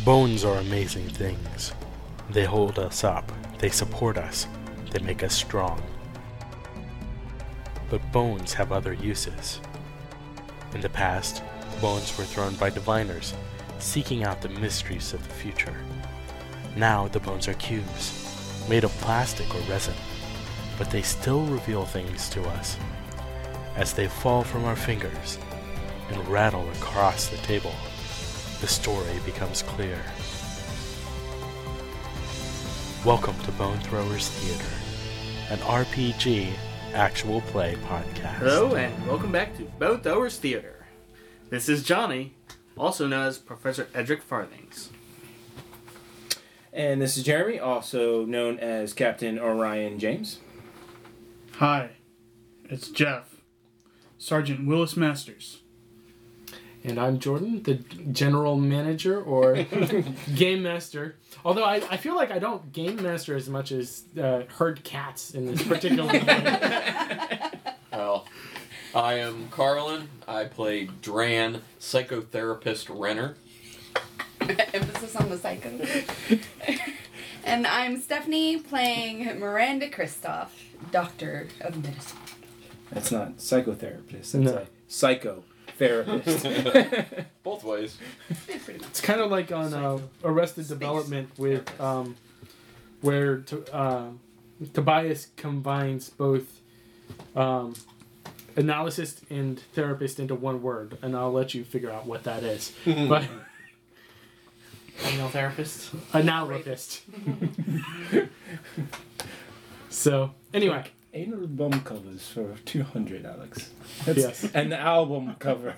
Bones are amazing things. They hold us up, they support us, they make us strong. But bones have other uses. In the past, bones were thrown by diviners, seeking out the mysteries of the future. Now the bones are cubes, made of plastic or resin, but they still reveal things to us. As they fall from our fingers and rattle across the table, the story becomes clear. Welcome to Bone Throwers Theater, an RPG actual play podcast. Hello and welcome back to Bone Throwers Theater. This is Johnny, also known as Professor Edric Farthings. And this is Jeremy, also known as Captain Orion James. Hi, it's Jeff, Sergeant Willis Masters. And I'm Jordan, the general manager or game master. Although I feel like I don't game master as much as herd cats in this particular game. Well, I am Carlin. I play Dran, psychotherapist Renner. Emphasis on the psycho. And I'm Stephanie, playing Miranda Kristoff, Doctor of Medicine. That's not psychotherapist, that's No. a psychotherapist. Both ways. Yeah, pretty much. It's kind of like on Arrested Development with where Tobias combines both analyst and therapist into one word, and I'll let you figure out what that is. But Anal therapist. analyst. So anyway. Anal bum covers for 200, Alex. That's Yes. an album cover.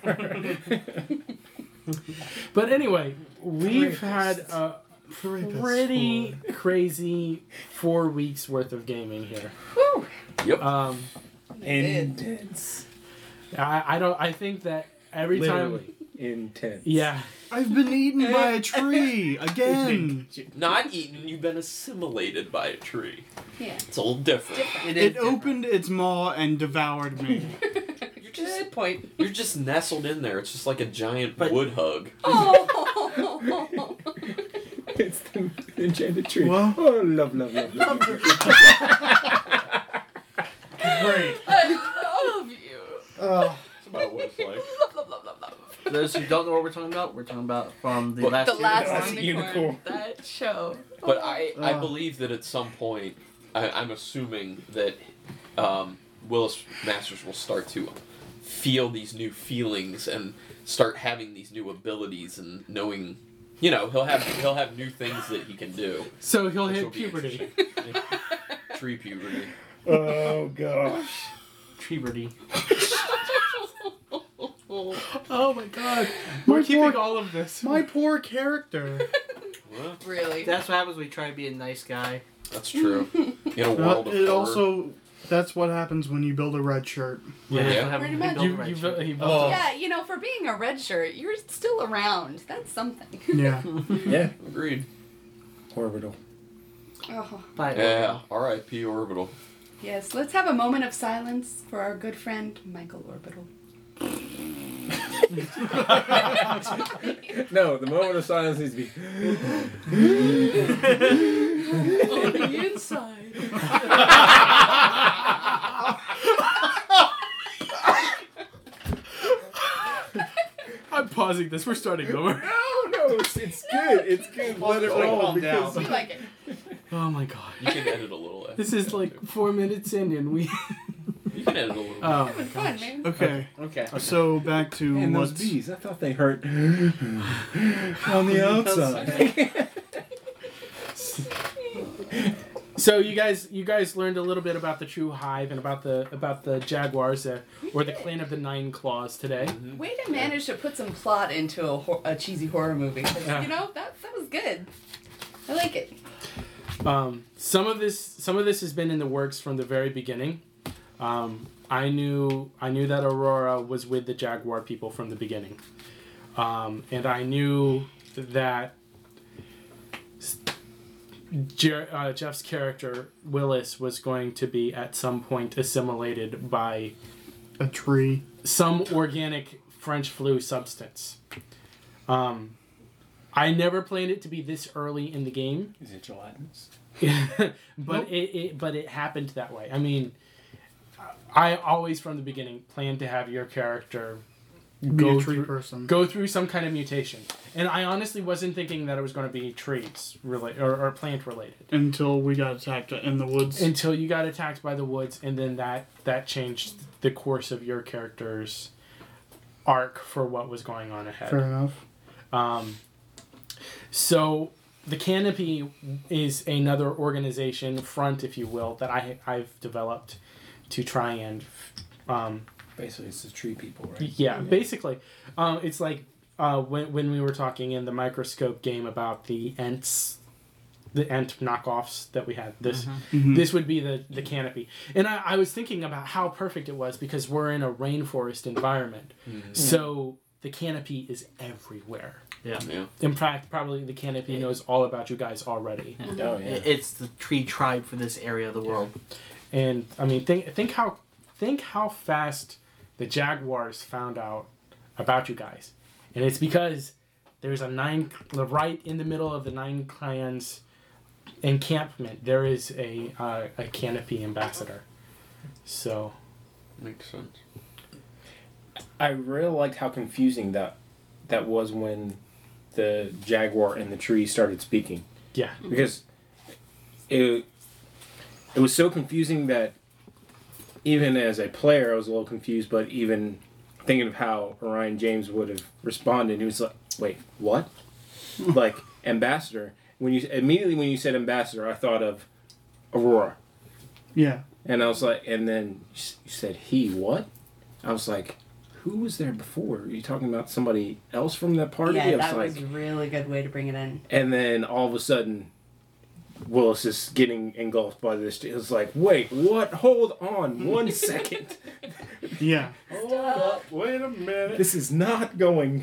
But anyway, we've had a pretty crazy 4 weeks worth of gaming here. Woo! Yep. Intense. I think that every time. Literally intense. Yeah. I've been eaten by a tree again. Not eaten, you've been assimilated by a tree. Yeah. It's a little different. It opened its maw and devoured me. Good point. You're just nestled in there. It's just like a giant wood hug. Oh! It's the enchanted tree. Well- Oh, love. Great. I love you. That's about what it's like. Love, love, love, love, love. For those who don't know what we're talking about from the last The last Last unicorn. unicorn. That show. But I believe that at some point, I'm assuming that Willis Masters will start to feel these new feelings and start having these new abilities and knowing, he'll have new things that he can do. So he'll Which hit will be puberty. interesting. Tree puberty. Oh, gosh. Puberty. Oh my god. We're keeping all of this. My poor character. What? Really? That's what happens when we try to be a nice guy. That's true. In a world of horror. That's what happens when you build a red shirt. Yeah. That's what happens Pretty when we much. build a red shirt. He Oh. Yeah, for being a red shirt, you're still around. That's something. Yeah. Yeah. Agreed. Orbital. Oh. Bye. Yeah. R.I.P. Orbital. Yes, let's have a moment of silence for our good friend, Michael Orbital. No, the moment of silence needs to be. On the inside. I'm pausing this. We're starting over. No, it's good. It's good. Let it roll. Calm down. Because We like it. Oh my god. You can edit a little. This is like 4 minutes in and we... You can edit a little. Oh my Fun, gosh. man. Okay. Okay. So back to man, those what's... bees, I thought they hurt on the outside. So you guys learned a little bit about the True Hive and about the Jaguars or the Clan of the Nine Claws today. Way to manage to put some plot into a cheesy horror movie. 'Cause, Yeah. that was good. I like it. Some of this has been in the works from the very beginning. I knew that Aurora was with the Jaguar people from the beginning, and I knew that Jeff's character Willis was going to be at some point assimilated by A tree. some organic French flu substance. I never planned it to be this early in the game. Is it gelatinous? But it happened that way. I mean, I always from the beginning planned to have your character Be a tree person. go through some kind of mutation, and I honestly wasn't thinking that it was going to be trees related or plant related Until we got attacked in the woods. until you got attacked by the woods, and then that changed the course of your character's arc for what was going on ahead. Fair enough. So the Canopy is another organization front, if you will, that I've developed to try and Basically, it's the tree people, right? yeah, basically it's like when we were talking in the Microscope game about the Ents knockoffs that we had. This would be the Canopy, and I was thinking about how perfect it was because we're in a rainforest environment, so the Canopy is everywhere. Yeah. In fact, probably the Canopy knows all about you guys already. Oh, yeah. It's the tree tribe for this area of the world. And I mean, think how fast the Jaguars found out about you guys, and it's because there's right in the middle of the 9 clans encampment. There is a Canopy ambassador. So Makes sense. I really liked how confusing that was when the jaguar and the tree started speaking. yeah, Because it was so confusing that even as a player I was a little confused, but even thinking of how Orion James would have responded, he was like, wait, what? Like, ambassador. When you said ambassador, I thought of Aurora. Yeah. And I was like, and then you said he what? I was like, who was there before? Are you talking about somebody else from that party? Yeah, I was that like, was a really good way to bring it in. and then all of a sudden, Willis is getting engulfed by this. It was like, wait, what? Hold on 1 second. Yeah. Hold up, wait a minute. This is not going.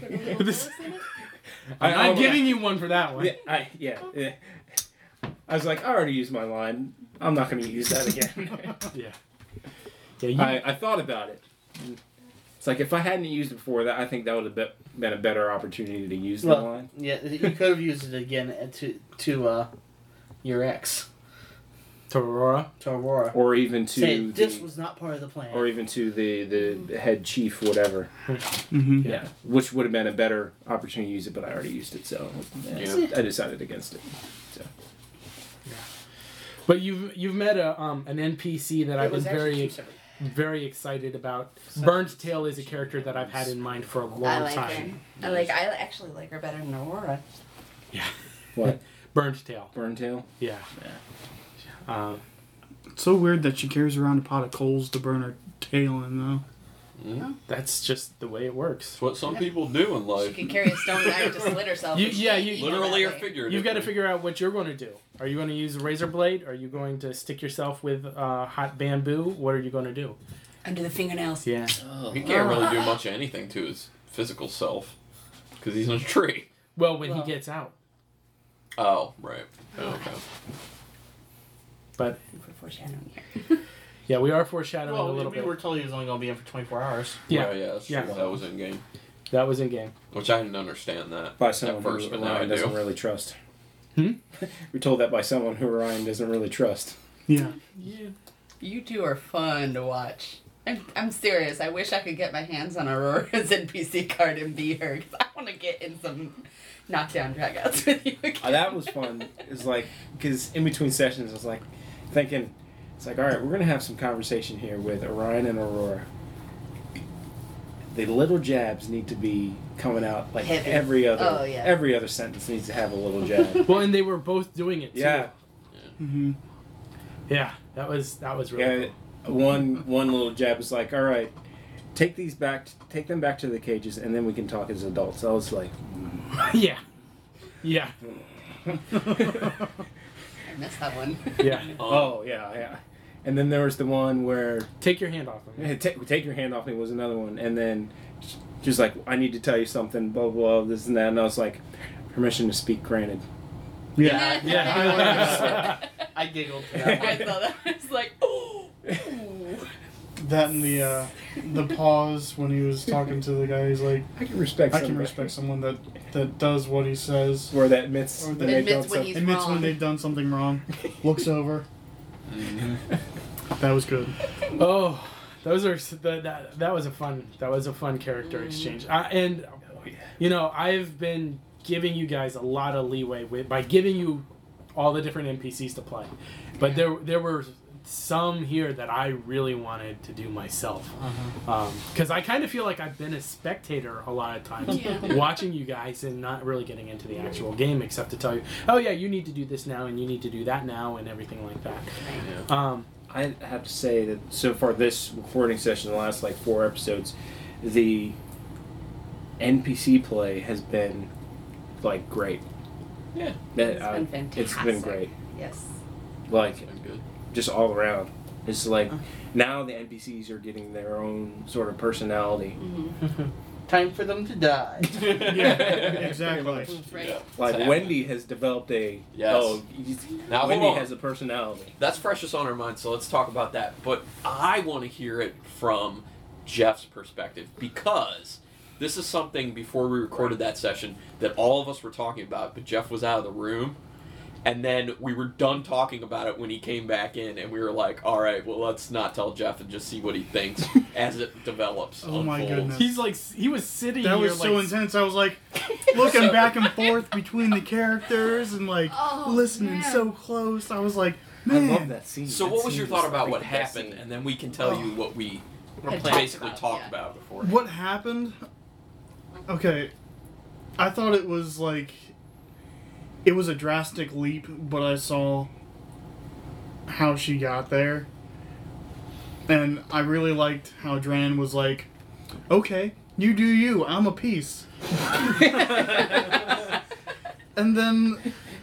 I'm giving you one for that one. Yeah. I was like, I already used my line. I'm not going to use that again. Yeah, I thought about it. It's like if I hadn't used it before, I think that would have been a better opportunity to use the line. Yeah, you could have used it again to your ex, to Aurora. to Aurora. Or even to Say, this was not part of the plan. or even to the head chief, whatever. Mm-hmm. Yeah, which would have been a better opportunity to use it, but I already used it, so I decided against it. So. But you've met an NPC that I've been very excited about. Burnt Tail is a character that I've had in mind for a long time. I actually like her better than Aurora. Yeah. What? Burnt Tail. Burntail? Yeah. It's so weird that she carries around a pot of coals to burn her tail in, though. That's just the way it works. It's what some people do in She life. could carry a stone knife to slit herself. Literally or figuratively. You've got to figure out what you're going to do. Are you going to use a razor blade? Are you going to stick yourself with hot bamboo? What are you going to do? Under the fingernails. Yeah. He can't really do much of anything to his physical self because he's in a tree. Well, when he gets out. Oh, right. Okay. But For foreshadowing here. yeah, we are foreshadowing a Well, little we bit. were told he was only going to be in for 24 hours. Yeah. Well, yeah, that's true. Yeah. That was in game. That was in game. Which I didn't understand that By at someone first, who but now I Orion doesn't do. really trust. Hmm? We're told that by someone who Orion doesn't really trust. Yeah. You two are fun to watch. I'm serious. I wish I could get my hands on Aurora's NPC card and be her, because I want to get in some knockdown dragouts with you again. That was fun. It's like, because in between sessions, I was like thinking, it's like, all right, we're going to have some conversation here with Orion and Aurora. The little jabs need to be coming out like Heavy. every other Oh, yeah. every other sentence needs to have a little jab. Well, and they were both doing it too. Yeah. Mm-hmm. Yeah, that was really Yeah. One little jab was like, all right, take them back to the cages, and then we can talk as adults. I was like, cool. Yeah. Yeah. I missed that one. Yeah. oh yeah. And then there was the one where Take your hand off him. take your hand off me was another one, and then just like, I need to tell you something, blah blah, this and that, and I was like, permission to speak granted. Yeah. Yeah. I giggled to that. I saw that. I was like, oh. That and the pause when he was talking to the guy. He's like, I can respect. I can somebody. respect someone that that does what he says. Where that admits Or when that they've admits done when something. he's Admits when wrong. they've done something wrong. Looks over. That was good. Oh, those are that was a fun character exchange. And you know, I've been giving you guys a lot of leeway by giving you all the different NPCs to play, but there were some here that I really wanted to do myself, because I kind of feel like I've been a spectator a lot of times, watching you guys and not really getting into the actual game, except to tell you, oh yeah, you need to do this now and you need to do that now and everything like that. I have to say that so far this recording session, the last like 4 episodes, the NPC play has been like great. Yeah. It's been fantastic. It's been great. Yes. Like Been good. just all around. It's like now the NPCs are getting their own sort of personality. Time for them to die. Yeah, exactly. Right. Like Exactly. Wendy has developed a Yes. Now, Wendy hold on. has a personality. That's freshest on our mind, so let's talk about that. But I want to hear it from Jeff's perspective, because this is something before we recorded that session that all of us were talking about, but Jeff was out of the room. And then we were done talking about it when he came back in, and we were like, all right, well, let's not tell Jeff and just see what he thinks as it develops. Oh my unfolds. goodness. He's like, he was sitting That here was so like, intense. I was like looking back and forth between the characters and like Oh, listening man. so close. I was like, I man. love that scene. So That what was scene your thought about like what the best happened, scene. and then we can tell you what we Had basically about, talked yeah. about before. What happened? Okay, I thought it was like it was a drastic leap, but I saw how she got there, and I really liked how Dran was like, "Okay, you do you. I'm a piece," and then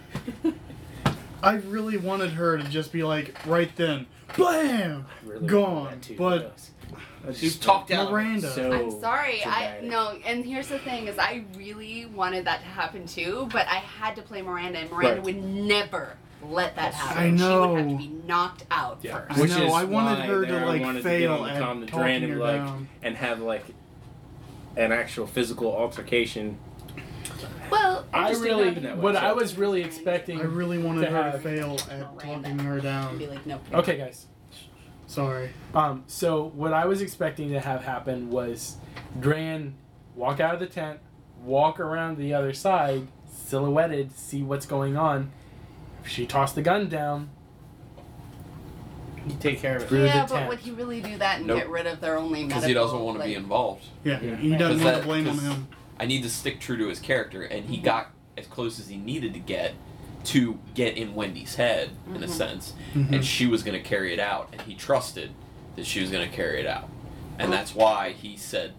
I really wanted her to just be like, right then, blam, Really gone. wanted that too, But yes. I She's just- talked down. Miranda. So I'm sorry. dramatic. No, and here's the thing: is I really wanted that to happen too, but I had to play Miranda, and Miranda Right. would never let that happen. I She would have know. to be knocked out Yeah. first. I Which know, is I wanted why her to, there I like, wanted to fail get on the at comm to talking Dran and her like down. and have like an actual physical altercation. Well, I just didn't really, happen that way, what so- I was really expecting. I really wanted to her to have- fail at talking her and down. be like, nope. Okay, guys. Sorry. So what I was expecting to have happen was Dran walk out of the tent, walk around the other side, silhouetted, see what's going on. If she tossed the gun down, You take care of it. Through Yeah, the but tent. would he really do that and Nope. get rid of their only medical? Because he doesn't want to be like- involved. Yeah, Yeah. he doesn't Because want that- to blame on 'cause him. I need to stick true to his character, and he got as close as he needed to get in Wendy's head, in a sense, and she was going to carry it out, and he trusted that she was going to carry it out. And that's why he said,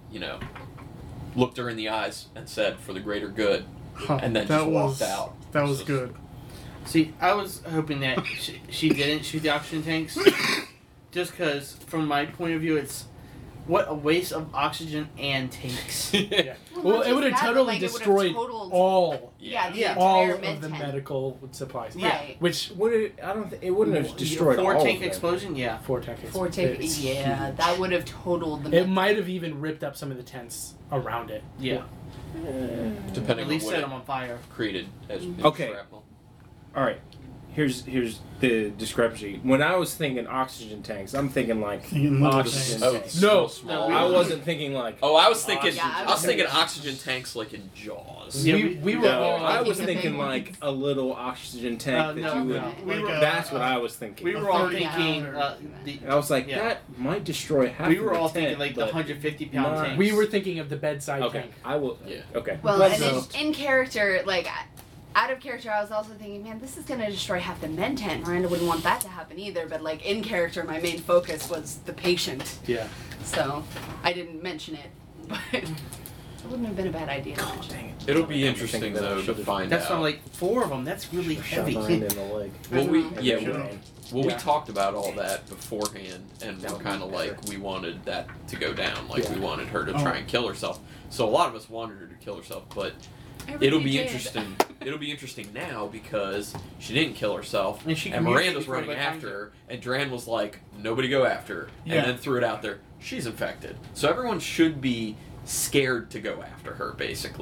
looked her in the eyes and said, for the greater good, Huh, and then that just was, walked out. That was So- good. See, I was hoping that she didn't shoot the oxygen tanks, just because, from my point of view, it's what a waste of oxygen and tanks. yeah. Well, Well, not it would have just that, but, totally like, it would've destroyed totaled- all Yeah, the Yeah. all entire of mid the tent. medical supplies. Right. Which Would it? I don't. It wouldn't have destroyed all 4 of tank them. explosion, yeah. 4 tank Four take, it's yeah, huge. that would have totaled the. It mid- might have even ripped up some of the tents around it. Yeah. Depending At on least what set it them on fire. created as Okay. shrapnel. All right. Here's the discrepancy. When I was thinking oxygen tanks, I'm thinking like Thinking little oxygen tanks. Oh, tanks. No. small. I wasn't thinking like. Oh, I was thinking. yeah, I was thinking oxygen tanks like in Jaws. Yeah, we were No, all I was thinking thinking big like a little oxygen tank that no, you would. no. Like were- That's what I was thinking. We were all 30 thinking. pounder. I was like, Yeah. that might destroy half. We of were the all tent, thinking like the but 150-pound not- tanks. we were thinking of the bedside Okay, tank. I will. Yeah. Okay. Well, Let's and go. in character, like out of character, I was also thinking, man, this is gonna destroy half the med tent. Miranda wouldn't want that to happen either. But like in character, my main focus was the patient, Yeah. so I didn't mention it. But it wouldn't have been a bad idea to mention. Dang it. It'll be I'm interesting thinking that I though to should've find That's out. not like 4 of them. That's really shot heavy. Miranda in the leg. Well, we Mhm. yeah, Sure. we Yeah. talked about all that beforehand, and That we're would be kind of like better. we wanted that to go down, like we Yeah. wanted her to Oh. try and kill herself. So a lot of us wanted her to kill herself, but I really it'll be did. interesting. It'll be interesting now because she didn't kill herself, And she and communicated Miranda's before running by after time- her, and Dran was like, "Nobody go after her," Yeah. and then threw it out there. She's infected, so everyone should be scared to go after her, basically,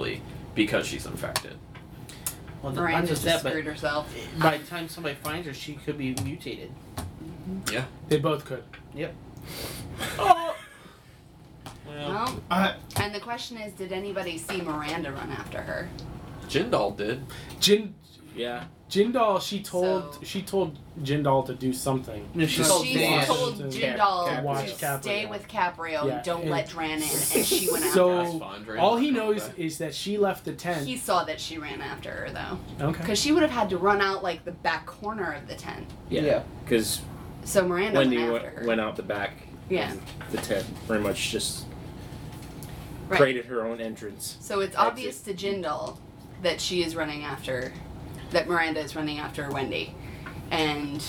because she's infected. Well, not Miranda just just that, screwed but herself. by the time somebody finds her, she could be mutated. Yeah. They both could. Yep. Oh. Well, I and the question is, did anybody see Miranda run after her? Jindal did. Yeah. Jindal, So- she told Jindal to do something. No, she She told She Dan. told to Jindal to watch to Caprio. stay with Caprio Yeah, and don't and- let Dran in, and she went after So- her. That's fine, Dran. All he knows Okay. is that she left the tent. He saw that she ran after her though, Okay. because she would have had to run out like the back corner of the tent. Yeah. Because So Miranda Wendy went after her. went out the back. Yeah. The tent pretty much just Right. created her own entrance. So it's obvious to Jindal that she is running after, that Miranda is running after Wendy, and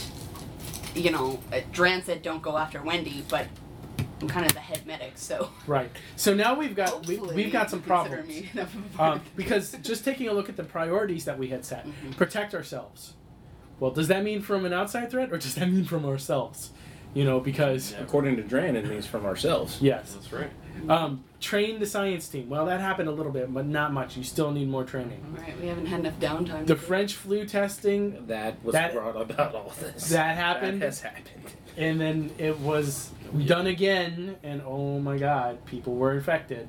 Dran said don't go after Wendy, but I'm kind of the head medic, so Right. So now we've got hopefully we've got some you consider problems. me enough of a Because just taking a look at the priorities that we had set, Mhm. protect ourselves. Well, does that mean from an outside threat or does that mean from ourselves? Because According to Dran, it means from ourselves. yes, That's right. train the science team. Well, that happened a little bit, but not much. You still need more training. Right, we haven't had enough downtime. The French flu testing That was That- brought about all this. that happened, That has happened. and then it was done again, and oh my God, people were infected.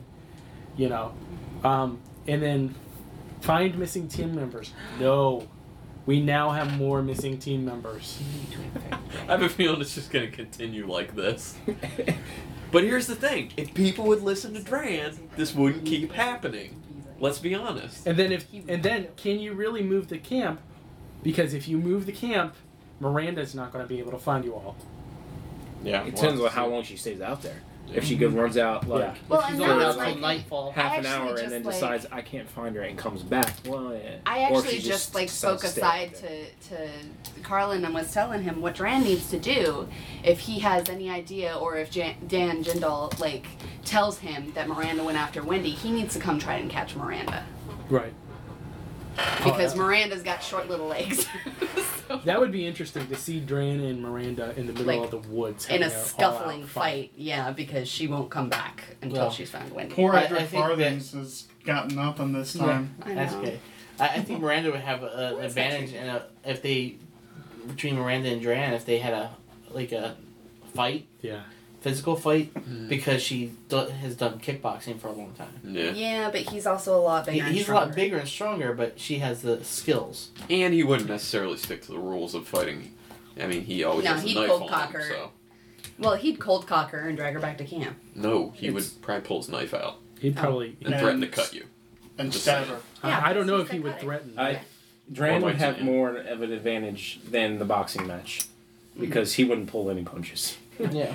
And then find missing team members. No, we now have more missing team members. I have a feeling it's just going to continue like this. But here's the thing: if people would listen to Dran, this wouldn't keep happening. Let's be honest. And then can you really move the camp? Because if you move the camp, Miranda's not going to be able to find you all. Yeah. It depends on how long she stays out there. If she runs out like Yeah. Well, She's and only that out was till like nightfall. half I an actually hour just, and then like- decides I can't find her and comes back. Well, yeah. I Or if actually she just spoke decides to stay aside out there. to Carlin and was telling him what Dran needs to do if he has any idea, or if Dan Jindal tells him that Miranda went after Wendy, he needs to come try and catch Miranda Right. because yeah. Miranda's got short little legs. So- That would be interesting to see Dran and Miranda in the middle Like, of the woods in having a all-out scuffling fight, yeah, because she won't come back until Well, she's found Wendy. poor I Edric think Farthings has got nothing this time. I That's know. okay. I think Miranda would have an Where's advantage if they between Miranda and Dran if they had a fight, Yeah. physical fight, because she has done kickboxing for a long time. Yeah. Yeah, but he's also a lot bigger. and He's a lot stronger. bigger and stronger, but she has the skills. And he wouldn't necessarily stick to the rules of fighting. I mean, he always No, has a he'd knife cold on cock him, her. so. Well, he'd cold cock her and drag her back to camp. No, he It's- would probably pull his knife out He'd probably. and threaten to cut you. And Just stab saying. her. Yeah, I don't know he's if he would psychotic. threaten. Dran Or would have bites more of an advantage than the boxing match because he wouldn't pull any punches. Yeah.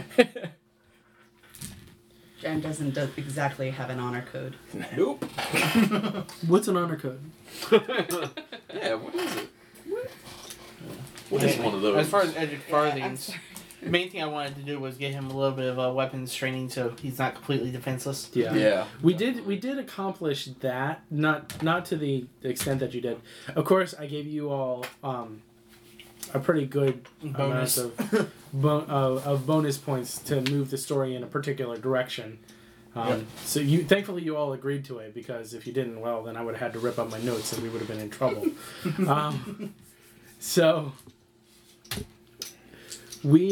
Jen doesn't exactly have an honor code. Nope. What's an honor code? Yeah, what is it? What is one of those? As far as Edric I'm Farthings, sorry. the main thing I wanted to do was get him a little bit of weapons training so he's not completely defenseless. Yeah. Yeah. We did accomplish that, not to the extent that you did. Of course, I gave you all a pretty good Bonus. amount of bonus points to move the story in a particular direction. So thankfully you all agreed to it, because if you didn't, well, then I would have had to rip up my notes and we would have been in trouble. So we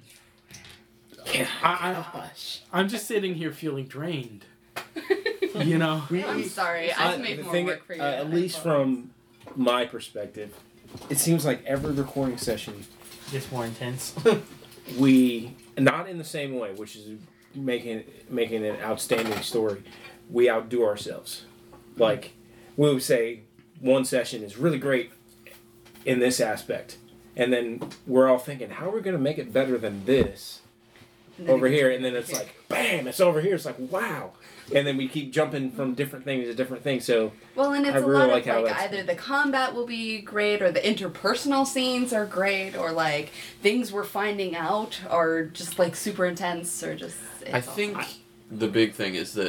I'm just sitting here feeling drained. I'm sorry. I have to make The more thing, work for you. at least from my perspective, it seems like every recording session Just more intense. we, not in the same way, which is making an outstanding story, we outdo ourselves. Like, we would say one session is really great in this aspect, and then we're all thinking, how are we going to make it better than this And then over it gets here? over And then it's here. like, bam, it's over here. It's like, wow. And then we keep jumping from different things to different things. So Well, and it's I a really lot like of how like that's- either the combat will be great, or the interpersonal scenes are great, or like things we're finding out are just like super intense, or just. I it's all think fun. the big thing is that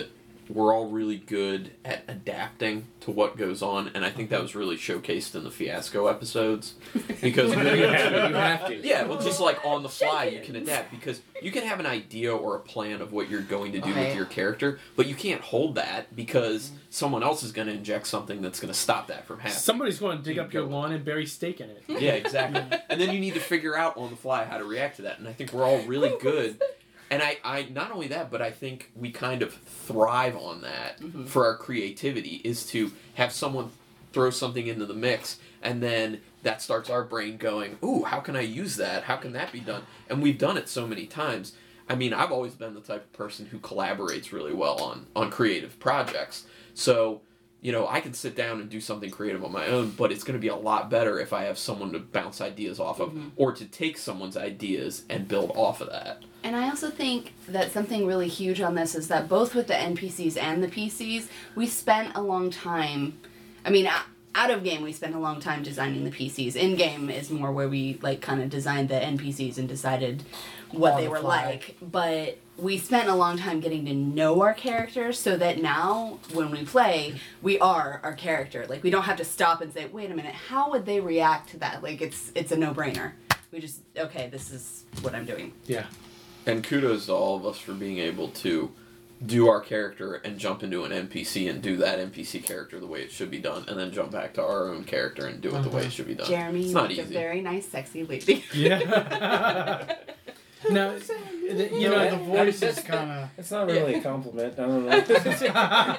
we're all really good at adapting to what goes on, and I think that was really showcased in the Fiasco episodes. Because you have to. yeah, well, just like on the fly, you can adapt, because you can have an idea or a plan of what you're going to do with your character, but you can't hold that because someone else is going to inject something that's going to stop that from happening. Somebody's going to dig up your lawn and bury steak in it. Yeah, exactly. And then you need to figure out on the fly how to react to that, and I think we're all really good. And I not only that, but I think we kind of thrive on that for our creativity, is to have someone throw something into the mix, and then that starts our brain going, ooh, how can I use that? How can that be done? And we've done it so many times. I mean, I've always been the type of person who collaborates really well on creative projects. So, you know, I can sit down and do something creative on my own, but it's going to be a lot better if I have someone to bounce ideas off of, or to take someone's ideas and build off of that. And I also think that something really huge on this is that both with the NPCs and the PCs, we spent a long time, I mean, out of game we spent a long time designing the PCs. In game is more where we like kind of designed the NPCs and decided what they were like. But we spent a long time getting to know our characters so that now when we play, we are our character. Like we don't have to stop and say, wait a minute, how would they react to that? Like it's a no-brainer. We just, okay, this is what I'm doing. Yeah. And kudos to all of us for being able to do our character and jump into an NPC and do that NPC character the way it should be done, and then jump back to our own character and do it the way it should be done. Jeremy, it's not a easy. very nice, sexy lady. Yeah. No, you know, the voice is kind of... It's not really a compliment. I don't know.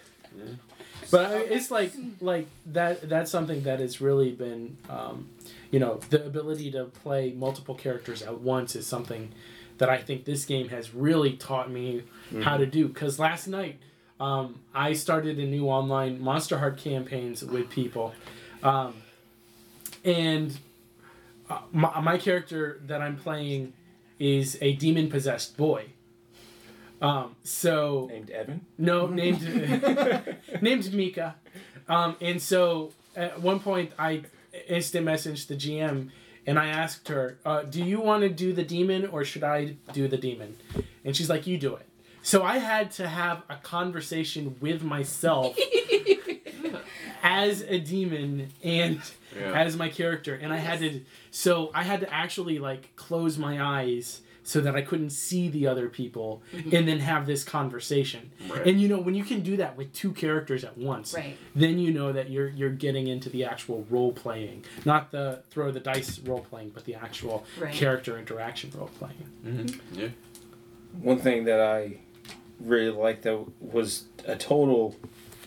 But it's like that. That's something that has really been, you know, the ability to play multiple characters at once is something that I think this game has really taught me how to do. Because last night, I started a new online Monster Heart campaigns with people, and my character that I'm playing is a demon-possessed boy. So Named Evan? No, named Mika. And so at one point I instant messaged the GM and I asked her, do you want to do the demon or should I do the demon? And she's like, you do it. So I had to have a conversation with myself as a demon and as my character. And I had to actually like close my eyes so that I couldn't see the other people and then have this conversation. Right. And you know, when you can do that with two characters at once, then you know that you're getting into the actual role playing. Not the throw the dice role playing, but the actual character interaction role playing. Mm-hmm. Yeah. One thing that I really liked that was a total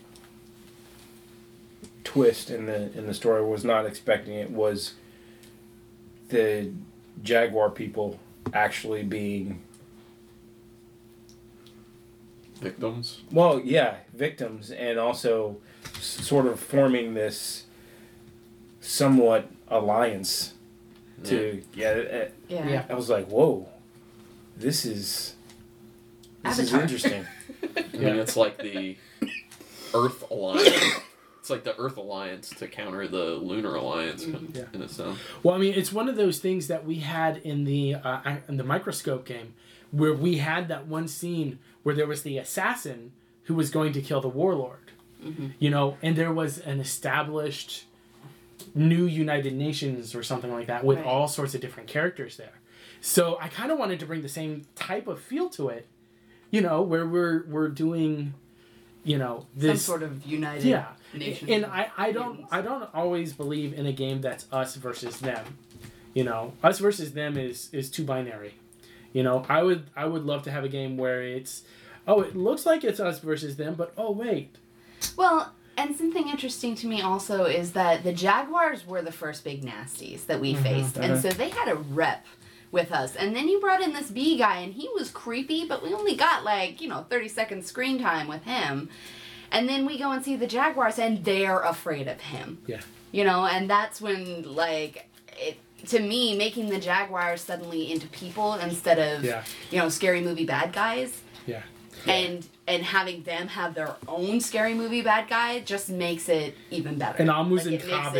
twist in the story, was not expecting it, was the Jaguar people actually being victims. Well, yeah, victims, and also sort of forming this somewhat alliance to I was like, whoa, this is interesting. I mean, it's like the Earth Alliance. It's like the Earth Alliance to counter the Lunar Alliance in a sense. Well, I mean, it's one of those things that we had in the Microscope game, where we had that one scene where there was the assassin who was going to kill the warlord. You know, and there was an established new United Nations or something like that with all sorts of different characters there. So I kind of wanted to bring the same type of feel to it, you know, where we're doing, you know, this some sort of united nation. And I don't always believe in a game that's us versus them. You know, us versus them is too binary. You know, I would love to have a game where it's, oh, it looks like it's us versus them, but oh wait. Well, and something interesting to me also is that the Jaguars were the first big nasties that we faced, and so they had a rep with us. And then you brought in this bee guy, and he was creepy, but we only got 30 seconds screen time with him. And then we go and see the Jaguars, and they're afraid of him. Yeah. You know, and that's when, to me, making the Jaguars suddenly into people instead of, scary movie bad guys. Yeah. And having them have their own scary movie bad guy just makes it even better. And Amundsen Cobb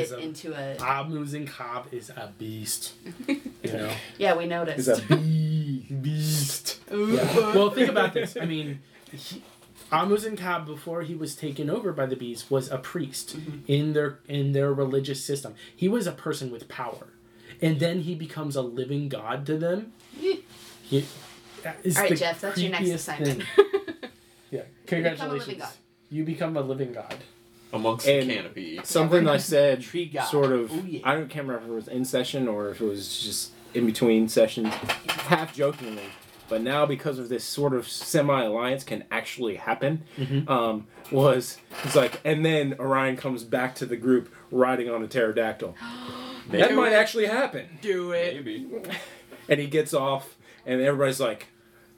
is a beast. You know? Yeah, we noticed. He's a beast. Yeah. Well, think about this. I mean, Amuzin Ka, before he was taken over by the bees, was a priest in their religious system. He was a person with power, and then he becomes a living god to them. All right, Jeff, that's your next assignment. Yeah, Become a living congratulations. god. You become a living god. Amongst the And canopy. Something I said, Tree god. sort of, Oh, yeah. I can't remember if it was in session or if it was just in between sessions, half jokingly. But now, because of this sort of semi-alliance can actually happen, it's like, and then Orion comes back to the group riding on a pterodactyl. That might actually happen. Do it. Maybe. And he gets off, and everybody's like,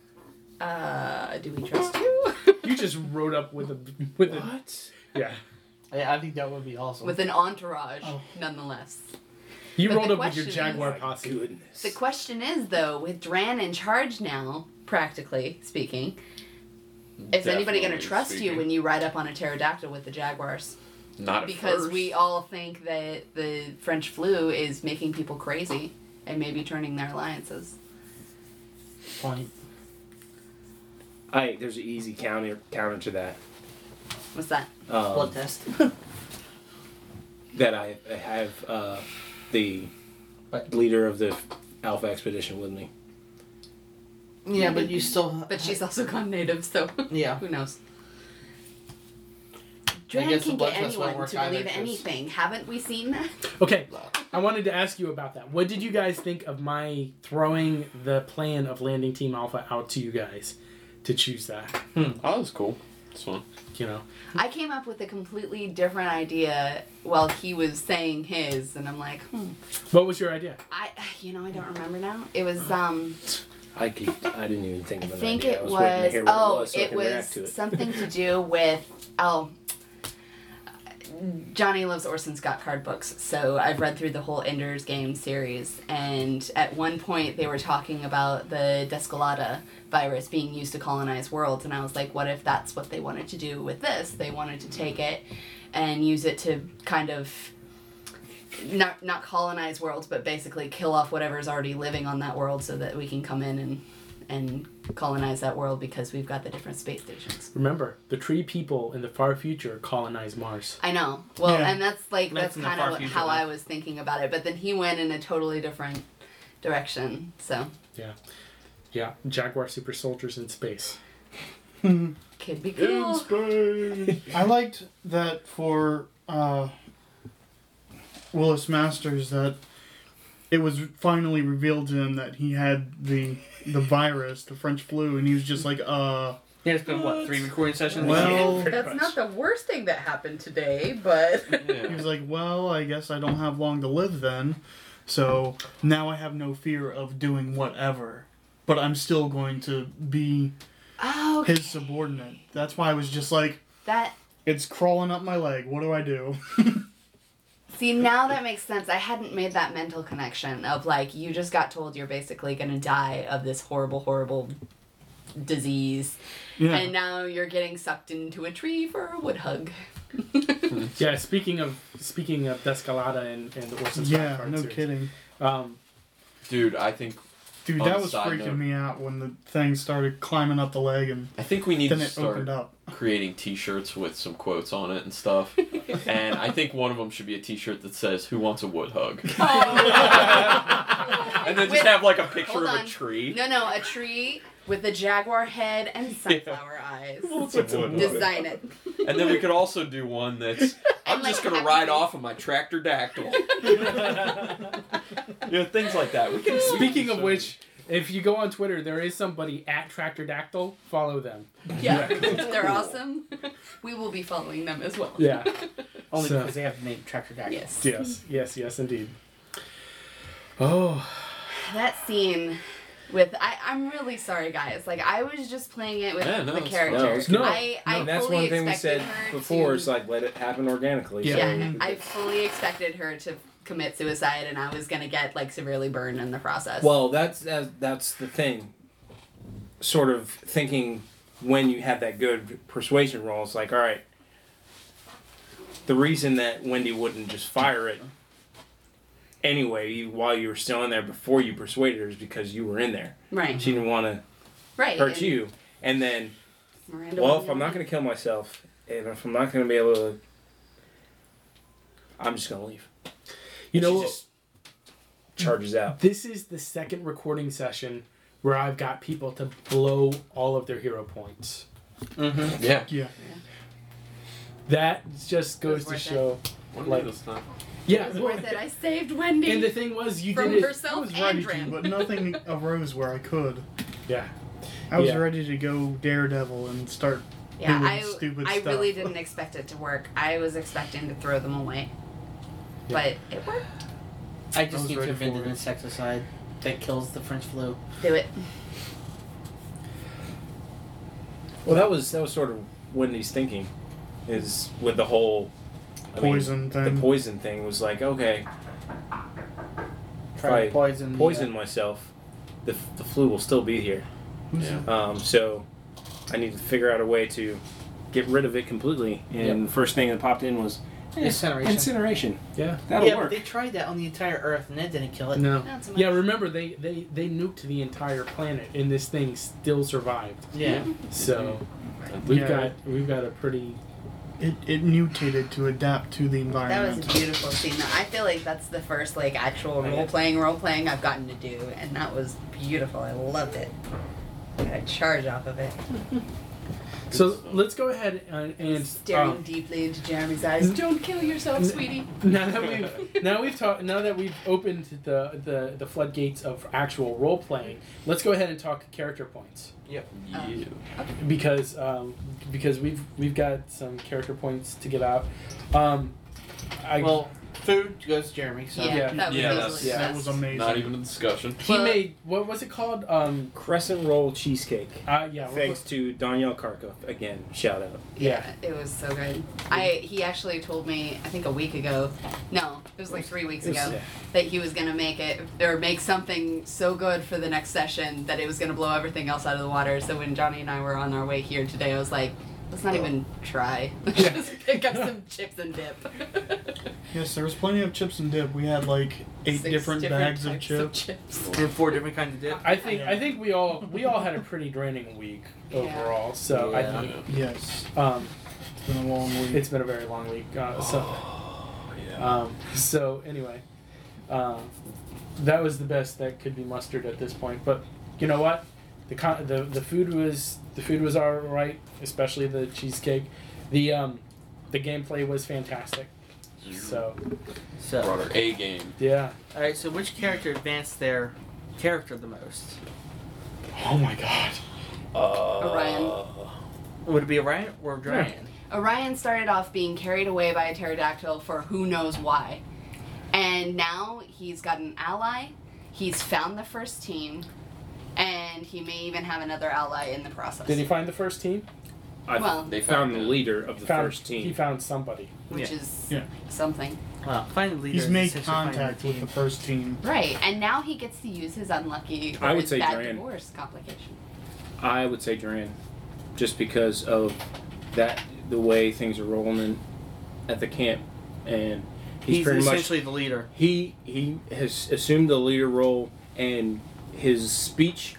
Do we trust you? You just rode up with a what? yeah. Yeah, I think that would be awesome. With an entourage, nonetheless. You But rolled the up with your question Jaguar is- posse. Goodness. The question is, though, with Dran in charge now, practically speaking, is anybody going to Definitely trust speaking. you when you ride up on a pterodactyl with the Jaguars? Not at Because first. we all think that the French flu is making people crazy and maybe turning their alliances. Point. There's an easy counter to that. What's that? Blood test. That I have the leader of the Alpha Expedition with me. Yeah, but you still. But she's also gone native, so Yeah. who knows? I Dran guess the can blood get test won't anyone work to either, believe 'cause- anything. Haven't we seen that? Okay, I wanted to ask you about that. What did you guys think of my throwing the plan of landing Team Alpha out to you guys to choose that? Oh, that was cool. That's fun. You know, I came up with a completely different idea while he was saying his, and I'm like, what was your idea? I don't remember now. It was I didn't even think of I an think idea. it I was waiting to hear what was it was so I it can react to was it. something to do with Johnny loves Orson Scott card books, so I've read through the whole Ender's Game series, and at one point they were talking about the Descolata virus being used to colonize worlds, and I was like, what if that's what they wanted to do with this? They wanted to take it and use it to kind of not colonize worlds, but basically kill off whatever's already living on that world so that we can come in and colonize that world because we've got the different space stations. Remember, the tree people in the far future colonize Mars. I know. Well, Yeah. and that's That's in the kind far of future, how though. I was thinking about it. But then he went in a totally different direction. So Yeah, Jaguar super soldiers in space. could be cool. I liked that for Willis Masters that it was finally revealed to him that he had the virus, the French flu, and he was just like, Yeah, it's been, what, 3 recording sessions? well, That's not the worst thing that happened today, but he was like, well, I guess I don't have long to live then, so now I have no fear of doing whatever, but I'm still going to be oh, his subordinate. That's why I was just like, that. it's crawling up my leg, what do I do? See, now that makes sense. I hadn't made that mental connection of like you just got told you're basically gonna die of this horrible, horrible disease, Yeah. and now you're getting sucked into a tree for a wood hug. Yeah, speaking of Descolata and the Orson Scott Yeah, card no series. kidding. Dude, I think Dude, On that a was side freaking note- me out when the thing started climbing up the leg and we need then to it start opened up. creating T-shirts with some quotes on it and stuff. And I think one of them should be a T-shirt that says "Who wants a wood hug?" and then just With- have like a picture hold of on. a tree. No, a tree with a jaguar head and sunflower eyes. Wants a wood hug? Design it. And then we could also do one that's I'm And, just like, gonna have ride these- off of my tractor dactyl. Things like that. We can. Speaking of which, if you go on Twitter, there is somebody at Tractor Dactyl. Follow them. Yeah, they're awesome. We will be following them as well. Yeah. Only So- because they have the name Tractor Dactyl. Yes. Yes, indeed. Oh, That scene with I'm really sorry, guys. Like I was just playing it with Yeah, no, the it's character. fine. No, I And that's fully one thing we expected said her before. to- It's like let it happen organically. Yeah, I fully expected her to commit suicide, and I was gonna get like severely burned in the process. Well, that's the thing. Sort of thinking when you have that good persuasion roll, it's like, all right. The reason that Wendy wouldn't just fire it anyway while you were still in there before you persuaded her is because you were in there. right, She didn't want to right, hurt and- you, and then Miranda. Well, won if the I'm not award. going to kill myself, and if I'm not going to be able to, I'm just going to leave. You know She what? just charges out. This is the second recording session where I've got people to blow all of their hero points. Mm-hmm. Yeah. Yeah. That just goes was to worth show. One Like- this time. Yeah. It was worth it. I saved Wendy And the thing was, you from did it. I herself was and ready to, Dran. but nothing arose where I could. Yeah. I was Yeah. ready to go Daredevil and start Yeah, doing stupid I stuff. really didn't expect it to work. I was expecting to throw them away. Yeah. But it worked. I I just was need to ready invent for an it. insecticide that kills the French flu. Do it. Well, that was sort of Wendy's thinking, is with the whole Poison thing. The poison thing was like, okay, Try to Right. poison. myself, the flu will still be here. Yeah. So I need to figure out a way to get rid of it completely. And the first thing that popped in was Incineration. Incineration. Yeah. That'll Yeah, work. but they tried that on the entire Earth and that didn't kill it. No. Not so much. Yeah, remember they nuked the entire planet and this thing still survived. Yeah. So we've Yeah. got a pretty It mutated to adapt to the That environment. was a beautiful scene. I feel like that's the first like actual role playing I've gotten to do, and that was beautiful. I loved it. I got a charge off of it. So let's go ahead and Staring deeply into Jeremy's eyes. Don't kill yourself, sweetie. now that we've opened the floodgates of actual role playing, let's go ahead and talk character points. Yeah. Because we've got some character points to get out. Well, food goes to Jeremy. So Yeah, that was Yeah, easily that's- the that best. was amazing. Not even a discussion. He Well- made, what was it called? Crescent roll cheesecake. Yeah. Thanks to Danielle Karkov again. Shout out. Yeah, it was so good. He actually told me, I think a week ago, no, it was like 3 weeks It was- ago, yeah. that he was gonna make it or make something so good for the next session that it was gonna blow everything else out of the water. So when Johnny and I were on our way here today, I was like, let's not even try. Yeah. Just pick up some chips and dip. Yes, there was plenty of chips and dip. We had like 8 6 different bags of types chips. and 4 different kinds of dip. I think we all had a pretty draining week Yeah. overall. So I Yeah. think Yes, it's it's been a long week. been a very long week. So anyway, that was the best that could be mustered at this point. But you know what? The food was all right, especially the cheesecake. The gameplay was fantastic. So Brought our A game. yeah. All right. So which character advanced their character the most? Oh my god. Orion. Would it be Orion or Dryan? Orion started off being carried away by a pterodactyl for who knows why. And now he's got an ally, he's found the first team, and he may even have another ally in the process. Did he find the first team? Well, They found the leader of the first He team. found somebody. Which Yeah. is Yeah. something. Well, finding leaders. He's is made essentially finding contact the with team. the first team. Right, and now he gets to use his unlucky I would his say bad Duran. divorce complication. I would say Duran, just because of the way things are rolling at the camp, and He's pretty much essentially the leader. he has assumed the leader role, and his speech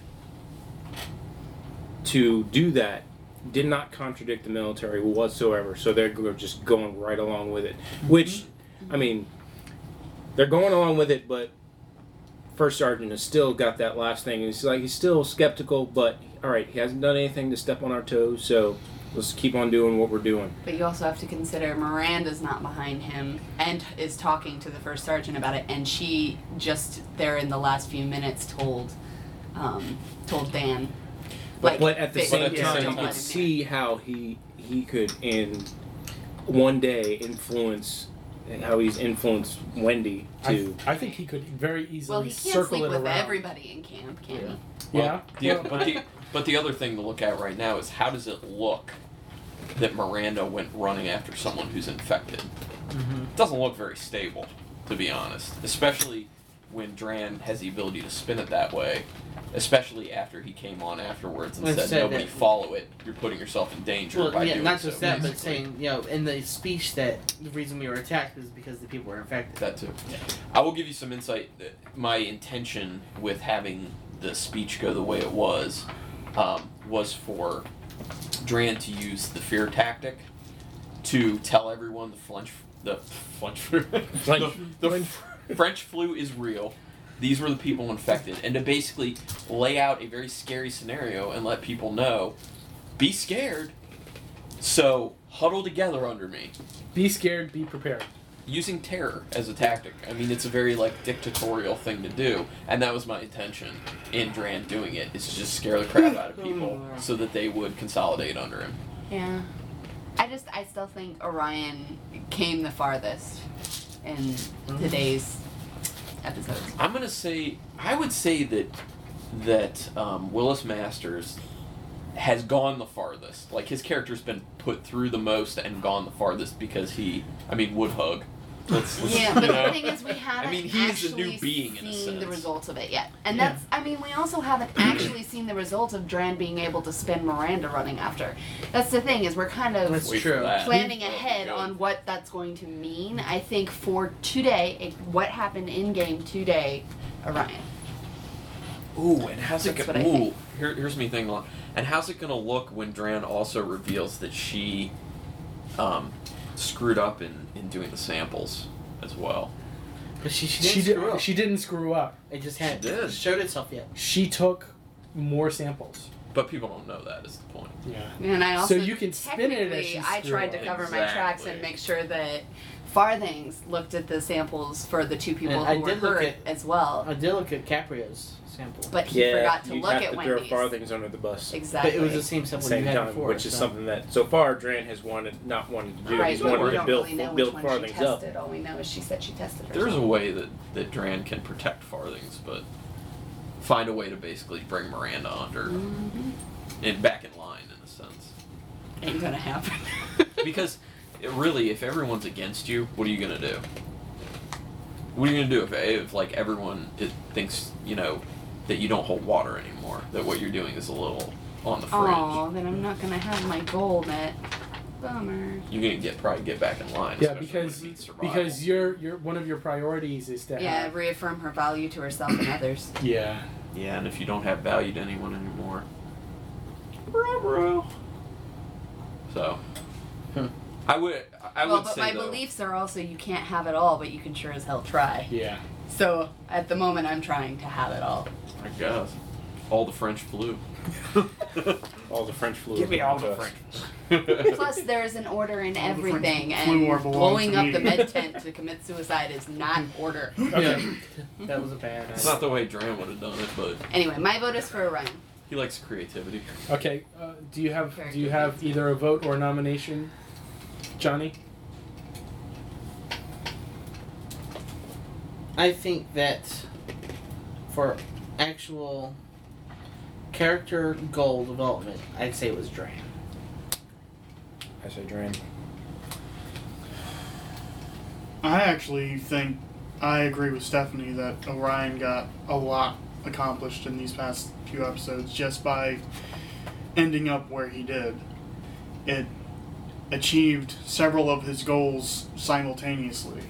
to do that did not contradict the military whatsoever. So they're just going right along with it. Which, I mean, they're going along with it, but First Sergeant has still got that last thing. He's still skeptical, but all right, he hasn't done anything to step on our toes, so let's keep on doing what we're doing. But you also have to consider Miranda's not behind him and is talking to the first sergeant about it, and she just there in the last few minutes told Dan. But at the same at the time, same you time. could see how he could in one day influence, how he's influenced Wendy to. I think he could very easily Well, he can't circle sleep it with around. everybody in camp, can he? Yeah. But the other thing to look at right now is how does it look that Miranda went running after someone who's infected? It doesn't look very stable, to be honest. Especially when Dran has the ability to spin it that way. Especially after he came on afterwards and Well, said, said nobody that- follow it. You're putting yourself in danger Well, by yeah, doing not so. just that, but basically. saying, in the speech that the reason we were attacked is because the people were infected. That too. I will give you some insight. My intention with having the speech go the way it was for Dran to use the fear tactic to tell everyone the French flu is real. These were the people infected, and to basically lay out a very scary scenario and let people know, be scared. So huddle together under me. Be scared, be prepared. Using terror as a tactic. I mean, it's a very dictatorial thing to do, and that was my intention in Dran doing it. Is to just scare the crap out of people so that they would consolidate under him. Yeah. I still think Orion came the farthest in today's episodes. I would say that Willis Masters has gone the farthest. Like, his character's been put through the most and gone the farthest because Woodhug. Let's Yeah, but the thing is, we haven't he's a actually new being in a seen sense. the results of it yet. And that's, we also haven't actually seen the results of Dran being able to spin Miranda running after. That's the thing, is we're kind of That's Wait true. for that. planning ahead on what that's going to mean. I think for today, what happened in game today, Orion. Ooh, and how's it That's going? what I Ooh, think. here's me thinking. And how's it gonna look when Dran also reveals that she screwed up in doing the samples as well? But she didn't screw up. She didn't screw up. It just hadn't She did. showed itself yet. She took more samples. But people don't know that is the point. Yeah. And I also So you can spin it as technically, she I tried to screwed cover up. my tracks and Exactly. make sure that Farthings looked at the samples for the two people And I who were did look hurt at- as well. I did look at Caprio's sample. But he forgot to you look have at to throw Wendy's. Farthings under the bus. Exactly. But it was the same At the sample same you had time, before. which is so. something that so far Dran has not wanted to do. Right, He's but wanted we to don't build really know build which one she Farthings up. tested. All we know is she said she tested herself. There's a way that Dran can protect Farthings, but find a way to basically bring Miranda under and back in line in a sense. Ain't gonna happen. Because really, if everyone's against you, what are you gonna do? What are you gonna do if like everyone thinks that you don't hold water anymore? That what you're doing is a little on the fringe. Oh, then I'm not gonna have my goal met. Bummer. You're gonna probably get back in line. Yeah, especially because when it meets survival. you're one of your priorities is to Yeah, have. reaffirm her value to herself and others. Yeah. Yeah, and if you don't have value to anyone anymore, bro. So, I would But say my though, beliefs are also you can't have it all, but you can sure as hell try. Yeah. So at the moment, I'm trying to have it all. I guess all the French flu. All the French flu. Give me all the French. Plus, there's an order in All the French everything, flu war and belongs blowing to up me. the med tent to commit suicide is not order. Yeah. That was a bad It's not the way Dran would have done it, but Anyway, my vote is for Orion. he likes creativity. Okay. Do you have either a vote or a nomination, Johnny? I think that for actual character goal development, I'd say it was Dran. I say Dran. I actually think I agree with Stephanie that Orion got a lot accomplished in these past few episodes just by ending up where he did. It achieved several of his goals simultaneously.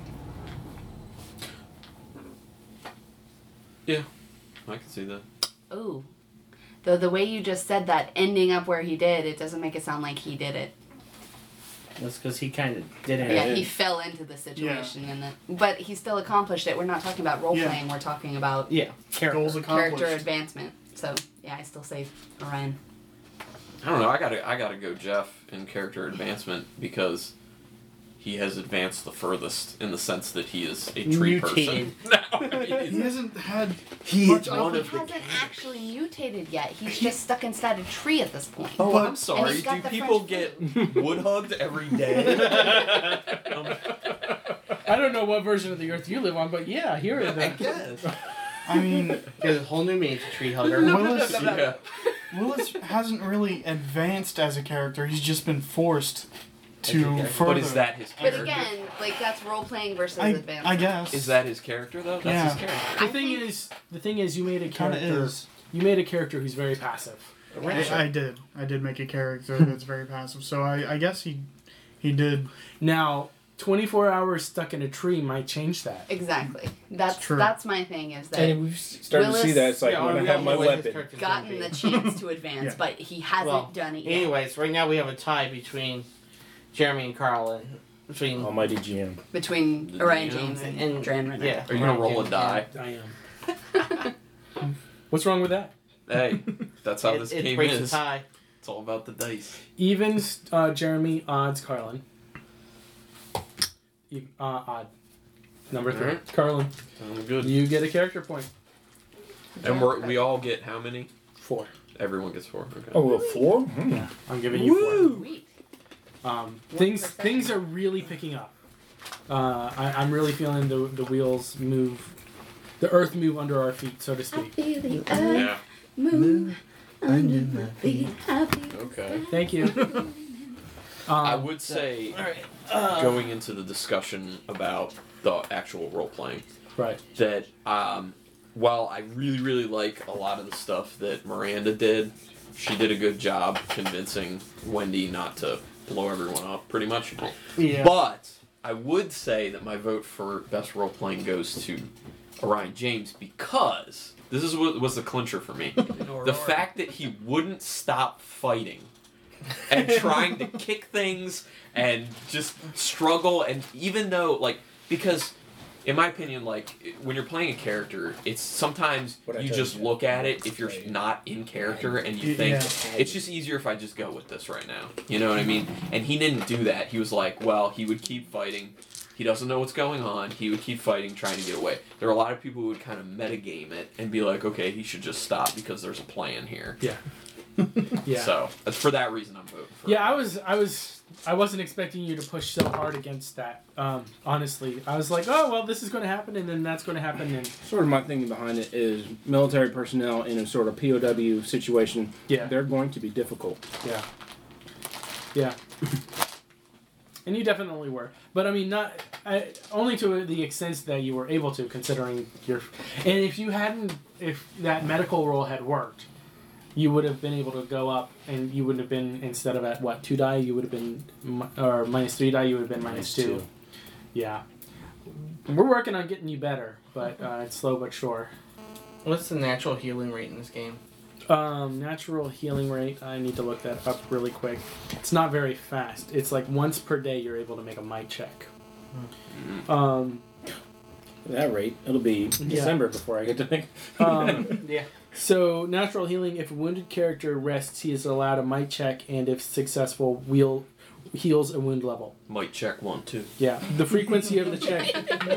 Yeah, I can see that. Ooh. Though the way you just said that, ending up where he did, it doesn't make it sound like he did it. That's because he kind of didn't. Yeah, he fell into the situation, but he still accomplished it. We're not talking about role playing. We're talking about Yeah. Goals accomplished. character advancement. So yeah, I still say Orion. I don't know. I gotta go Jeff in character advancement because he has advanced the furthest in the sense that he is a tree Mutated. person. He hasn't had He much is Well, one he of the. hasn't actually mutated yet. He's just stuck inside a tree at this point. Oh, But- I'm sorry. he's got Do the people French get wood hugged every day? I don't know what version of the Earth you live on, but yeah, here are I the. guess. I mean, There's a whole new meaning to tree hugger. Willis, Yeah. Willis hasn't really advanced as a character. He's just been forced to Okay. further. But is that his But character? again, like that's role playing versus I advancement. guess. Is that his character though? That's Yeah. his character. The thing is, you made a Kinda character. is. You made a character who's very passive. I did. I did make a character that's very passive. So I guess he did. Now, 24 hours stuck in a tree might change that. Exactly. That's true. that's my thing is that And we've started to see Willis- that. It's like, Yeah, when I we have don't my know what his weapon. character's gonna gotten be. the chance to advance, Yeah. but he hasn't done it yet. Anyways, right now we have a tie between Jeremy and Carl, and between Almighty GM. Between The Orion GM James and and Dran Renner. yeah. Are you gonna roll a James, die? I am. What's wrong with that? Hey, that's how It, this it game breaks is. the tie. It's all about the dice. Evens, Jeremy, odds, Carlin. Odd. Number 3. Alright. Carlin, Good. you get a character point. And we all get how many? 4. Everyone gets 4. Okay. Oh, well, 4? Hmm. Yeah, I'm giving you 4. Sweet. Things are really picking up. I'm really feeling the wheels move, the earth move under our feet, so to I speak. feel the Yeah. earth move under my feet. I feel Okay. Thank you. I would say, Alright. going into the discussion about the actual role playing, Right. that while I really, really like a lot of the stuff that Miranda did, she did a good job convincing Wendy not to blow everyone up, pretty much. Yeah. But I would say that my vote for best role playing goes to Orion James because this is what was the clincher for me. The fact that he wouldn't stop fighting and trying to kick things and just struggle, and even though, like, because in my opinion, like, when you're playing a character, it's sometimes What I you tell just you, look at it Jeff. if you're not in character and you think it's just easier if I just go with this right now. You know what I mean? And he didn't do that. He was like, well, he would keep fighting. He doesn't know what's going on. He would keep fighting, trying to get away. There are a lot of people who would kind of metagame it and be like, okay, he should just stop because there's a plan here. Yeah. Yeah. So that's for that reason I'm voting for. Yeah, I wasn't expecting you to push so hard against that. Honestly, I was like, oh well, this is going to happen, and then that's going to happen, and Sort of my thinking behind it is military personnel in a sort of POW situation, yeah, they're going to be difficult. yeah, yeah. And you definitely were, but I mean, only to the extent that you were able to, considering your. And if that medical role had worked, you would have been able to go up, and you wouldn't have been, instead of at what, 2 die, you would have been, or minus 3 die, you would have been minus 2. Yeah. We're working on getting you better, but it's slow but sure. What's the natural healing rate in this game? Natural healing rate, I need to look that up really quick. It's not very fast. It's like once per day you're able to make a might check. At that rate, it'll be December before I get to think. Yeah. So, natural healing, if a wounded character rests, he is allowed a might check, and if successful, heals a wound level. Might check 1, 2. Yeah, the frequency of the check.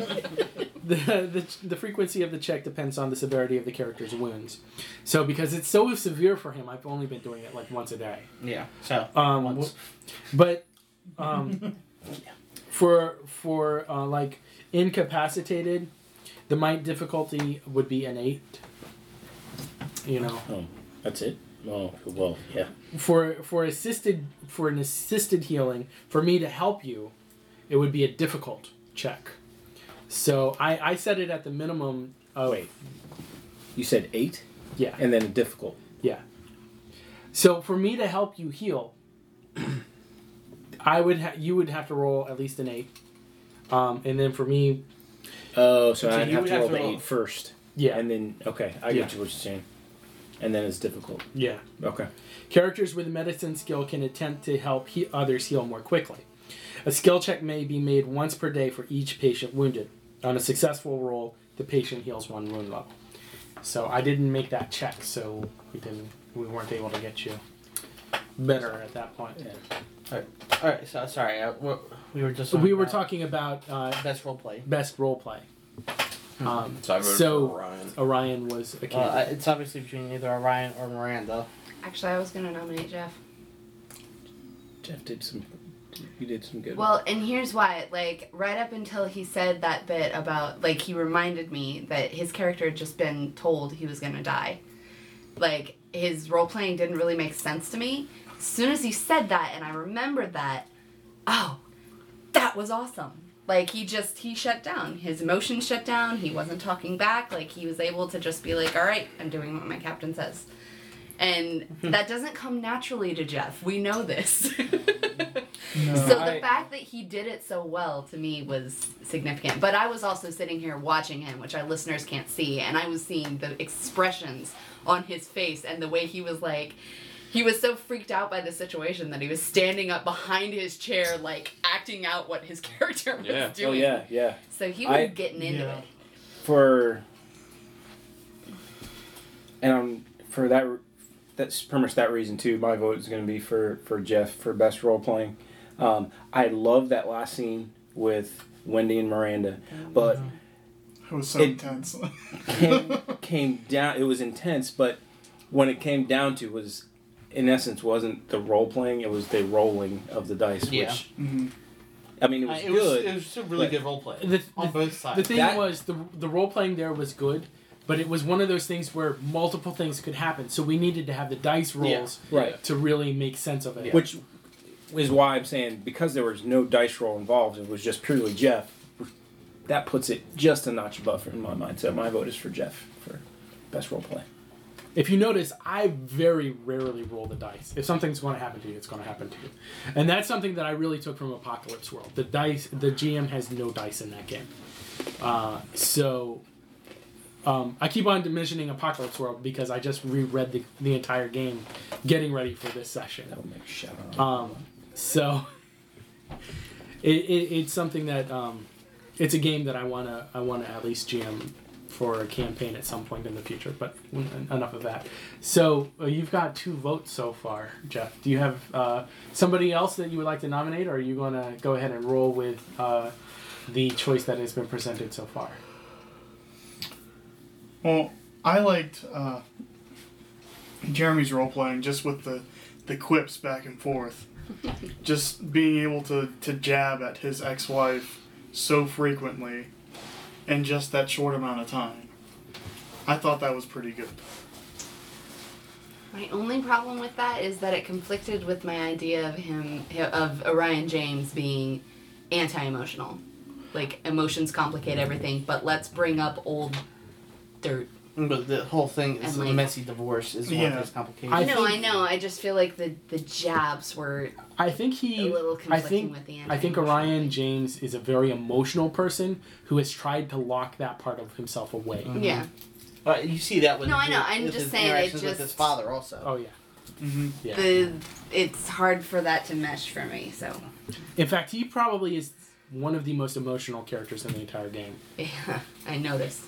The frequency of the check depends on the severity of the character's wounds. So, because it's so severe for him, I've only been doing it like once a day. Yeah. So. But for like incapacitated, the might difficulty would be an 8. You know. Oh, that's it? Oh, well, yeah. For an assisted healing, for me to help you, it would be a difficult check. So I set it at the minimum of. Wait. You said 8? Yeah. And then a difficult. Yeah. So for me to help you heal, you would have to roll at least an 8, and then for me. Oh, so So I'd you have would to roll have to the roll- 8 first. Yeah. And then, okay, I get you what you're saying. And then it's difficult. Yeah. Okay. Characters with a medicine skill can attempt to help others heal more quickly. A skill check may be made once per day for each patient wounded. On a successful roll, the patient heals 1 wound level. So I didn't make that check, so we weren't able to get you better at that point. Yeah. All right. So sorry. We were just. We were talking about best role play. best role play. So I voted So- for Orion. Orion was a candidate. It's obviously between either Orion or Miranda. Actually, I was gonna nominate Jeff. Jeff did some. You did some good. Well, and here's why. Like, right up until he said that bit about, like, he reminded me that his character had just been told he was gonna die. Like, his role-playing didn't really make sense to me. As soon as he said that, and I remembered that, oh, that was awesome. Like, he shut down. His emotions shut down. He wasn't talking back. Like, he was able to just be like, all right, I'm doing what my captain says. And that doesn't come naturally to Jeff. We know this. No. So the fact that he did it so well to me was significant. But I was also sitting here watching him, which our listeners can't see, and I was seeing the expressions on his face and the way he was like, he was so freaked out by the situation that he was standing up behind his chair, like acting out what his character was doing. Oh yeah. So he was getting into it. For that's pretty much that reason too. My vote is going to be for Jeff for best role playing. I love that last scene with Wendy and Miranda, but It was so intense. came down. It was intense, but when it came down to was, in essence, wasn't the role playing. It was the rolling of the dice. Yeah. Which Mhm. I mean, it was good. It was still really but- good role play The- on both sides. The thing That- was, the role playing there was good, but it was one of those things where multiple things could happen. So we needed to have the dice rolls Right. to really make sense of it. Yeah. Which is why I'm saying, because there was no dice roll involved, it was just purely Jeff. That puts it just a notch above in my mind. So my vote is for Jeff for best role play. If you notice, I very rarely roll the dice. If something's going to happen to you, it's going to happen to you. And that's something that I really took from Apocalypse World. The GM has no dice in that game. I keep on mentioning Apocalypse World because I just reread the entire game getting ready for this session. That would make a shout out. So it's something that it's a game that I wanna at least GM for a campaign at some point in the future. But enough of that. So you've got 2 votes so far, Jeff. Do you have somebody else that you would like to nominate, or are you gonna go ahead and roll with the choice that has been presented so far? Well, I liked Jeremy's role playing just with the quips back and forth. Just being able to jab at his ex-wife so frequently in just that short amount of time. I thought that was pretty good. My only problem with that is that it conflicted with my idea of Orion James being anti-emotional. Like, emotions complicate everything, but let's bring up old dirt. But the whole thing is And, a like- messy divorce is one of his complications. I know. I just feel like the jabs were I think a little conflicting with the I think anti-emotional Orion thing. James is a very emotional person who has tried to lock that part of himself away. Yeah. You see that with No, I know. I'm with just his saying it interactions with just- his father also. Oh yeah. Mm-hmm. Yeah. It's hard for that to mesh for me, so. In fact, he probably is one of the most emotional characters in the entire game. Yeah, I noticed.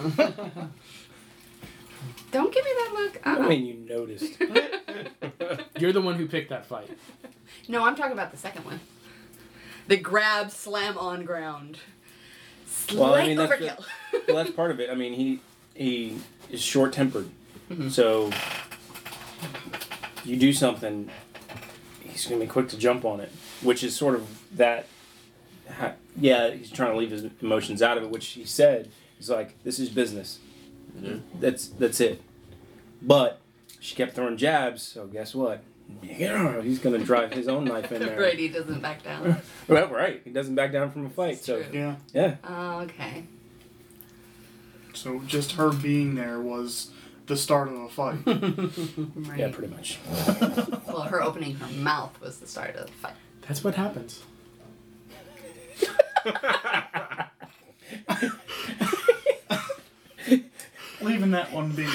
Don't give me that look. I mean, you noticed. You're the one who picked that fight. No, I'm talking about the second one. The grab, slam on ground. Slight Well, I mean, overkill. Well, that's part of it. I mean, he is short-tempered, so you do something, he's going to be quick to jump on it, which is sort of that. Yeah, he's trying to leave his emotions out of it, which he said. He's like, "This is business. That's it." But she kept throwing jabs, so guess what? He's going to drive his own knife in there. Right, he doesn't back down. Well, right. He doesn't back down from a fight. That's So true. Yeah. yeah. Oh, okay. So just her being there was the start of a fight. Right. Yeah, pretty much. Well, her opening her mouth was the start of the fight. That's what happens. Leaving that one be.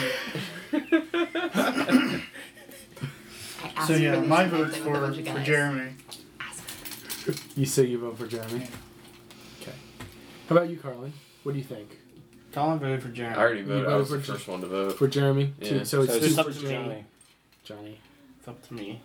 I asked So yeah, for this my and vote's they were a bunch of for guys. Jeremy. You say you vote for Jeremy? Okay. How about you, Carlin? What do you think? Colin voted for Jeremy. I already You voted. I voted was the for first one to vote. For Jeremy? Yeah. So it's So two it's for up to Jeremy. Johnny. It's up to me.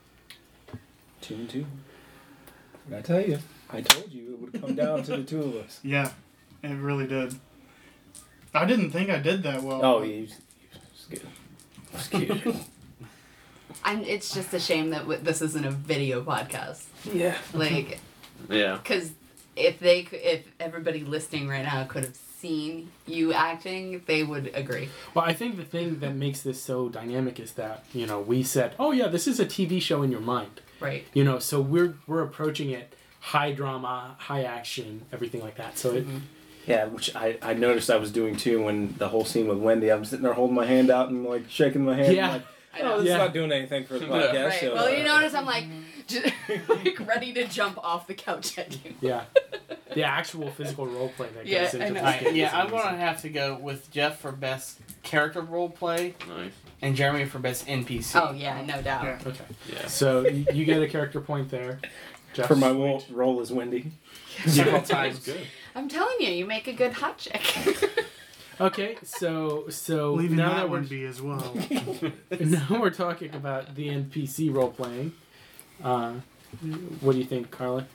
2-2. I tell you, I told you it would come down to the two of us. Yeah, it really did. I didn't think I did that well. Oh, yeah, he was good. He was good. It's just a shame that this isn't a video podcast. Yeah. Like, Yeah. because if everybody listening right now could have seen you acting, they would agree. Well, I think the thing that makes this so dynamic is that, we said, oh yeah, this is a TV show in your mind. Right. So we're approaching it high drama, high action, everything like that. So it, Yeah, which I noticed I was doing too when the whole scene with Wendy, I'm sitting there holding my hand out and like shaking my hand. Yeah. Like, I know. It's Yeah. not doing anything for the podcast. Right. So, Well, you notice I'm like, like ready to jump off the couch at you. Yeah. The actual physical role play that Yeah, goes into I know. this Alright, game. yeah, is I'm amazing. gonna have to go with Jeff for best character role play Nice. and Jeremy for best NPC. Oh yeah, no doubt. Yeah. Okay. Yeah. So you get a character point there. Jeff, for my role as Wendy. Several That's times. good. I'm telling you, you make a good hot chick. Okay, so Leaving now that that one we're be as well. now we're talking about the NPC role playing. What do you think, Carla?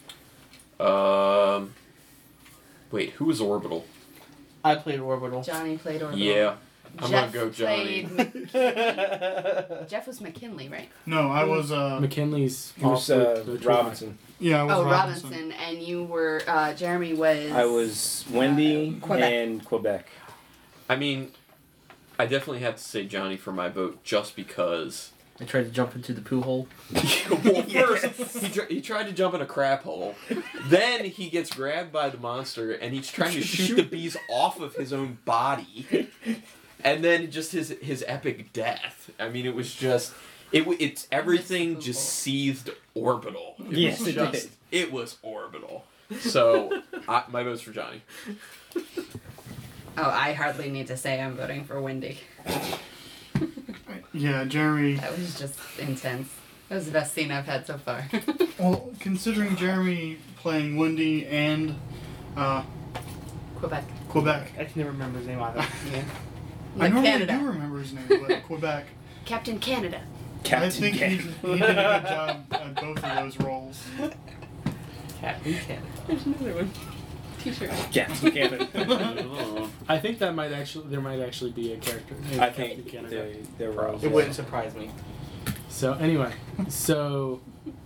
Wait, who was Orbital? I played Orbital. Johnny played Orbital. Yeah, I'm Jeff gonna go Johnny. played Jeff was McKinley, right? No, I was McKinley's It was off with the Robinson. yeah, I was Oh, Robinson. Robinson, and you were Jeremy was. I was Wendy Quebec. and Quebec. I mean, I definitely have to say Johnny for my vote, just because. I tried to jump into the poo hole. Well, first he tried to jump in a crap hole. Then he gets grabbed by the monster, and he's trying to shoot the bees off of his own body. And then just his epic death. I mean, it was just it's everything just seethed Orbital. Yes, it did. It was Orbital. So my vote's for Johnny. Oh, I hardly need to say I'm voting for Wendy. Yeah, Jeremy. That was just intense. That was the best scene I've had so far. Well, considering Jeremy playing Wendy and Quebec. Quebec, I can never remember his name either. Yeah. I normally Canada. do remember his name, but Quebec. Captain Canada. I think he did a good job at both of those roles. Captain Canada. There's another one. T-shirt. Captain Canada. I think there might actually be a character named I Captain think Canada. they're roles. It wouldn't surprise me. So anyway, so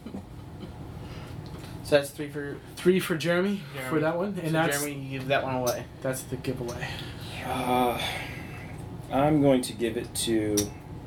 So that's 3 for Jeremy for that one, and so that's Jeremy, you give that one away. that's the giveaway. I'm going to give it to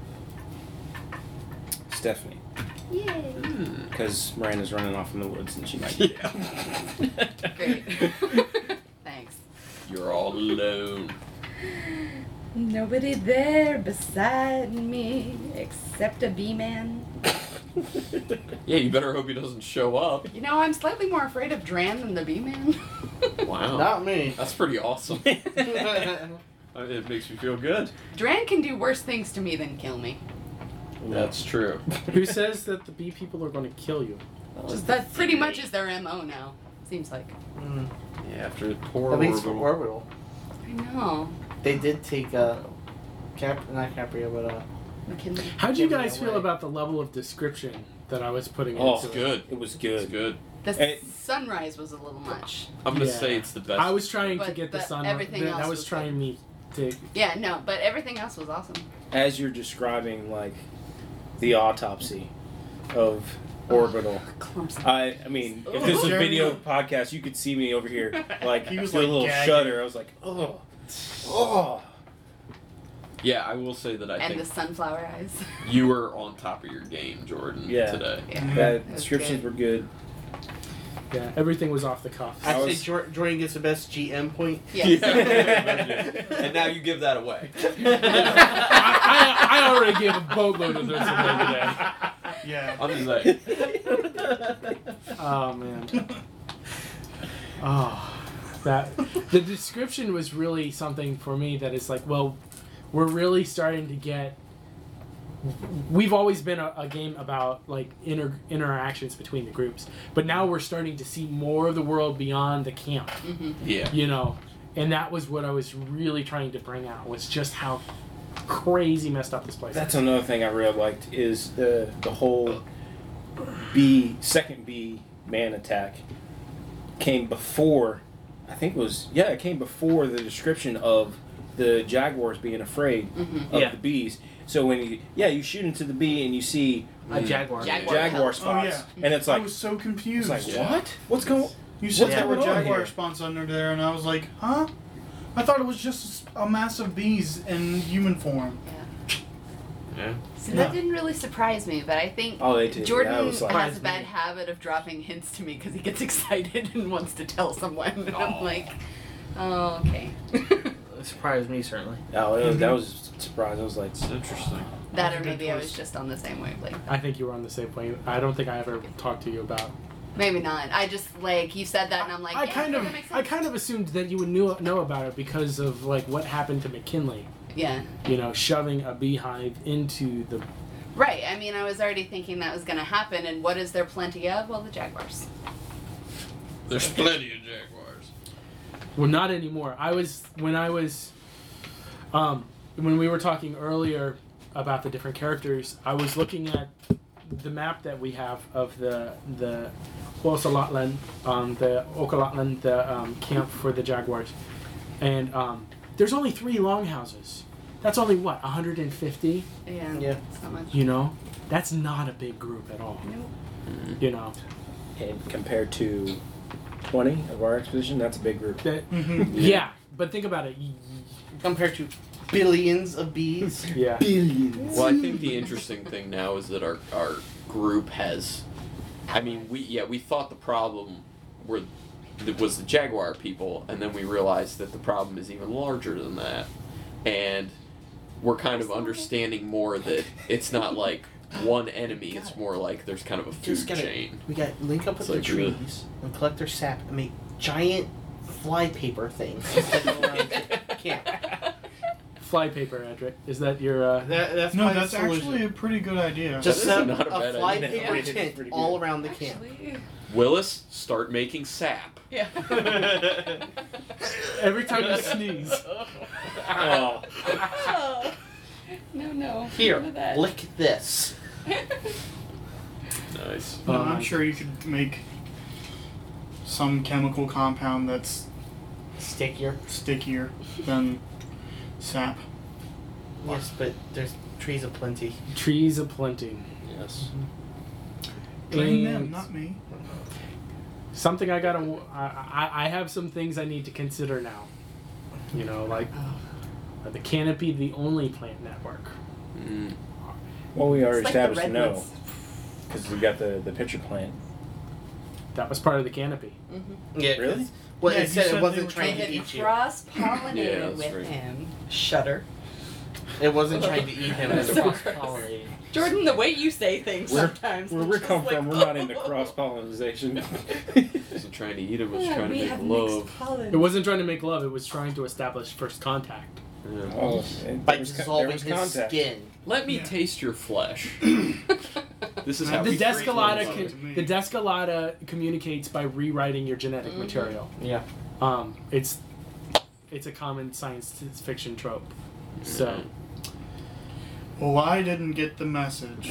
Stephanie Yay. because Miranda's running off in the woods and she might. Yeah. Great. Thanks. You're all alone. Nobody there beside me except a bee man. Yeah, you better hope he doesn't show up. You know, I'm slightly more afraid of Dran than the bee man. Wow. Not me. That's pretty awesome. It makes me feel good. Dran can do worse things to me than kill me. That's true. Who says that the bee people are going to kill you? Just that pretty much is their MO now. Seems like. Mm. Yeah, after poor At least for Orbital. Orbital. I know. They did take not Caprio, but How McKinley. would you Give me guys feel away. about the level of description that I was putting Oh, into It's it? good. It was It's good. good. The Hey. sunrise was a little much. I'm gonna Yeah. say it's the best. I was trying to But get the the- sun. everything that else was was trying good. me to. Yeah, no, but everything else was awesome. As you're describing like the autopsy of Orbital. Clumsy. I mean, if this was a video podcast, you could see me over here, like, He was, feel like, a little gagging. shudder. I was like, oh. Yeah, I will say that I And the think sunflower eyes. you were on top of your game, Jordan, Yeah. today. Yeah. That was descriptions good. were good. Yeah, everything was off the cuff. I I'd say was- Jordan gets the best GM point. Yes. And now you give that away. I already gave a boatload of those away today. Yeah. I'm just like, Oh man. Oh, that the description was really something for me. That is like, well, we're really starting to get. We've always been a game about like interactions between the groups, but now we're starting to see more of the world beyond the camp. yeah. You know, and that was what I was really trying to bring out, was just how crazy messed up this place That's is. another thing I really liked is the whole second B man attack came before. I think it came before the description of the jaguars being afraid of Yeah. the bees. So when you shoot into the bee and you see A Jaguar. jaguar spots, Oh, yeah. and it's I like, was so confused. it's like Yeah. what? What's going? You said What's there were going on jaguar here? spots under there, and I was like, huh? I thought it was just a mass of bees in human form. Yeah. So Yeah. that didn't really surprise me, but I think Oh, they did. Jordan That was like, has a bad habit of dropping hints to me because he gets excited and wants to tell someone. And I'm like, oh, okay. surprised me certainly. Oh, that was a surprise. I was like, It's interesting. That That's or a good maybe I was twist. just on the same wavelength. I think you were on the same plane. I don't think I ever talked to you about. Maybe not. I just like you said that, and I'm like, I yeah, kind that of, makes I sense. kind of assumed that you would know about it because of like what happened to McKinley. Yeah. You know, shoving a beehive into the. Right. I mean, I was already thinking that was going to happen, and what is there plenty of? Well, the Jaguars. There's plenty of Jaguars. Well, not anymore. When we were talking earlier about the different characters, I was looking at the map that we have of the Huasalotlan, the Okalotlan, the camp for the Jaguars, and there's only 3 longhouses. That's only what 150. Yeah. Yeah. It's not much. You know, that's not a big group at all. Nope. You know, and compared to 20 of our expedition, that's a big group. that, Mhm. yeah. But think about it. Compared to billions of bees. Yeah. Well, I think the interesting thing now is that our group has. I mean, we thought the problem was the Jaguar people, and then we realized that the problem is even larger than that, and we're kind of understanding more that it's not like one enemy; it's more like there's kind of a food chain. We got link up with It's the like, trees and collect their sap and make giant fly paper things. That go around the camp. Fly paper, Edric. Is that your? That's No, my that's solution. actually a pretty good idea. Just That is set not a a bad fly idea. paper Yeah. tent Pretty all good. around the camp. Actually, Willis, start making sap. yeah. Every time you sneeze. Oh. Oh. No. Here, None of that. lick this. Nice. No, I'm sure you could make some chemical compound that's Stickier. stickier than sap. Yes, but there's trees aplenty. Trees aplenty. Yes. Blame them, And not me. something I gotta. I have some things I need to consider now. You know, like are the canopy the only plant network? Mm. Well, we already It's like the established no, redwoods. because we got the pitcher plant. That was part of the canopy. Yeah. Really? Well, Yeah, it you said said it they wasn't were trying They to had eat you. cross-pollinated Yeah, that's with right. him. Shudder. It wasn't trying to eat him. It was So cross-pollinating. Jordan, the way you say things sometimes. Where I'm we just come like, from, we're not into oh. cross pollination. Wasn't trying to eat him, was Yeah, trying to we make have love. mixed pollen. It wasn't trying to make love. It was trying to establish first contact. Yeah. Oh, By there was dissolving his contact. skin. Let me Yeah. taste your flesh. This is how The we Descalada, freak out to me. the Descalada communicates by rewriting your genetic Mhm. material. Yeah. It's a common science fiction trope. So Well, I didn't get the message.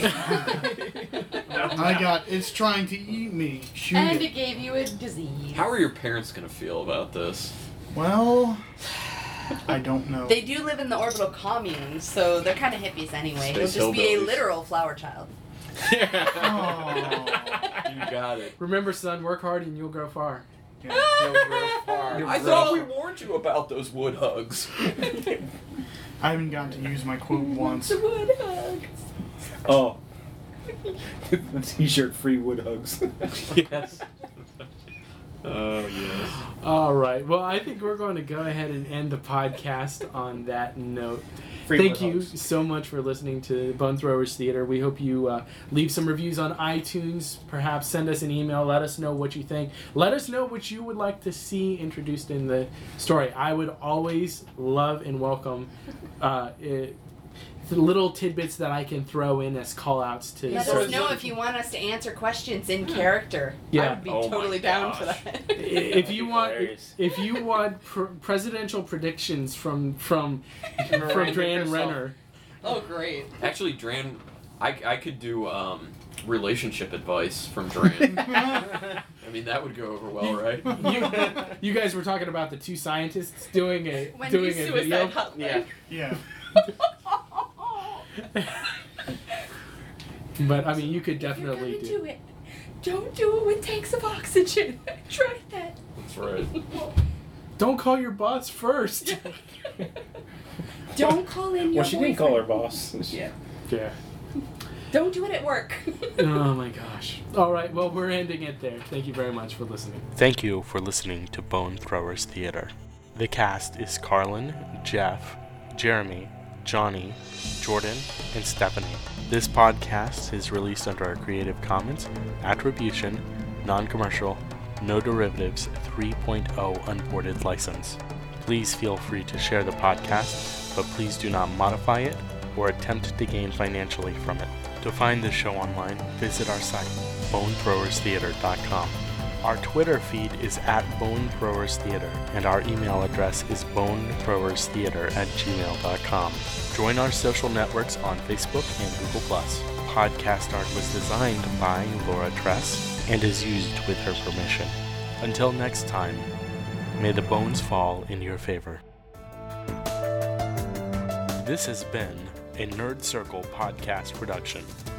I got, it's trying to eat me. Shoot And it. it gave you a disease. How are your parents gonna feel about this? Well, I don't know. They do live in the orbital commune, so they're kind of hippies anyway. He'll Space just be a hillbillies. literal flower child. Oh. You got it. remember, son, work hard and you'll grow far. He'll grow far. I thought we warned you about those wood hugs. I haven't gotten to use my quote once. The wood hugs. Oh. The t-shirt free wood hugs. Yes. Oh yes. All right. Well, I think we're going to go ahead and end the podcast on that note. Free Thank wood you hugs. so much for listening to Bone Throwers Theater. We hope you leave some reviews on iTunes. Perhaps send us an email. Let us know what you think. Let us know what you would like to see introduced in the story. I would always love and welcome the little tidbits that I can throw in as call-outs to Let certain- us know if you want us to answer questions in character. I Yeah. would be Oh my totally down for gosh. that. if you want Hilarious. if you want presidential predictions from Dran Renner. Oh, great. Actually, Dran, I could do relationship advice from Dran. I mean, that would go over well, right? You guys were talking about the two scientists doing a Wendy's video. suicide hotline. Yeah. Yeah. But I mean, you could You're definitely gonna do. do it. Don't do it with tanks of oxygen. Try that. That's right. Don't call your boss first. Don't call in your Well, she didn't call her boyfriend. boss. Yeah. Yeah. Don't do it at work. Oh my gosh. All right. Well, we're ending it there. Thank you very much for listening. Thank you for listening to Bone Throwers Theater. The cast is Carlin, Jeff, Jeremy, Johnny, Jordan, and Stephanie. This podcast is released under a Creative Commons Attribution, Non-Commercial, No Derivatives 3.0 Unported license. Please feel free to share the podcast, but please do not modify it or attempt to gain financially from it. To find the show online, visit our site, bonethrowerstheater.com. Our Twitter feed is @bonethrowerstheater, and our email address is bonethrowerstheater@gmail.com. Join our social networks on Facebook and Google+. Podcast art was designed by Laura Tress and is used with her permission. Until next time, may the bones fall in your favor. This has been a Nerd Circle podcast production.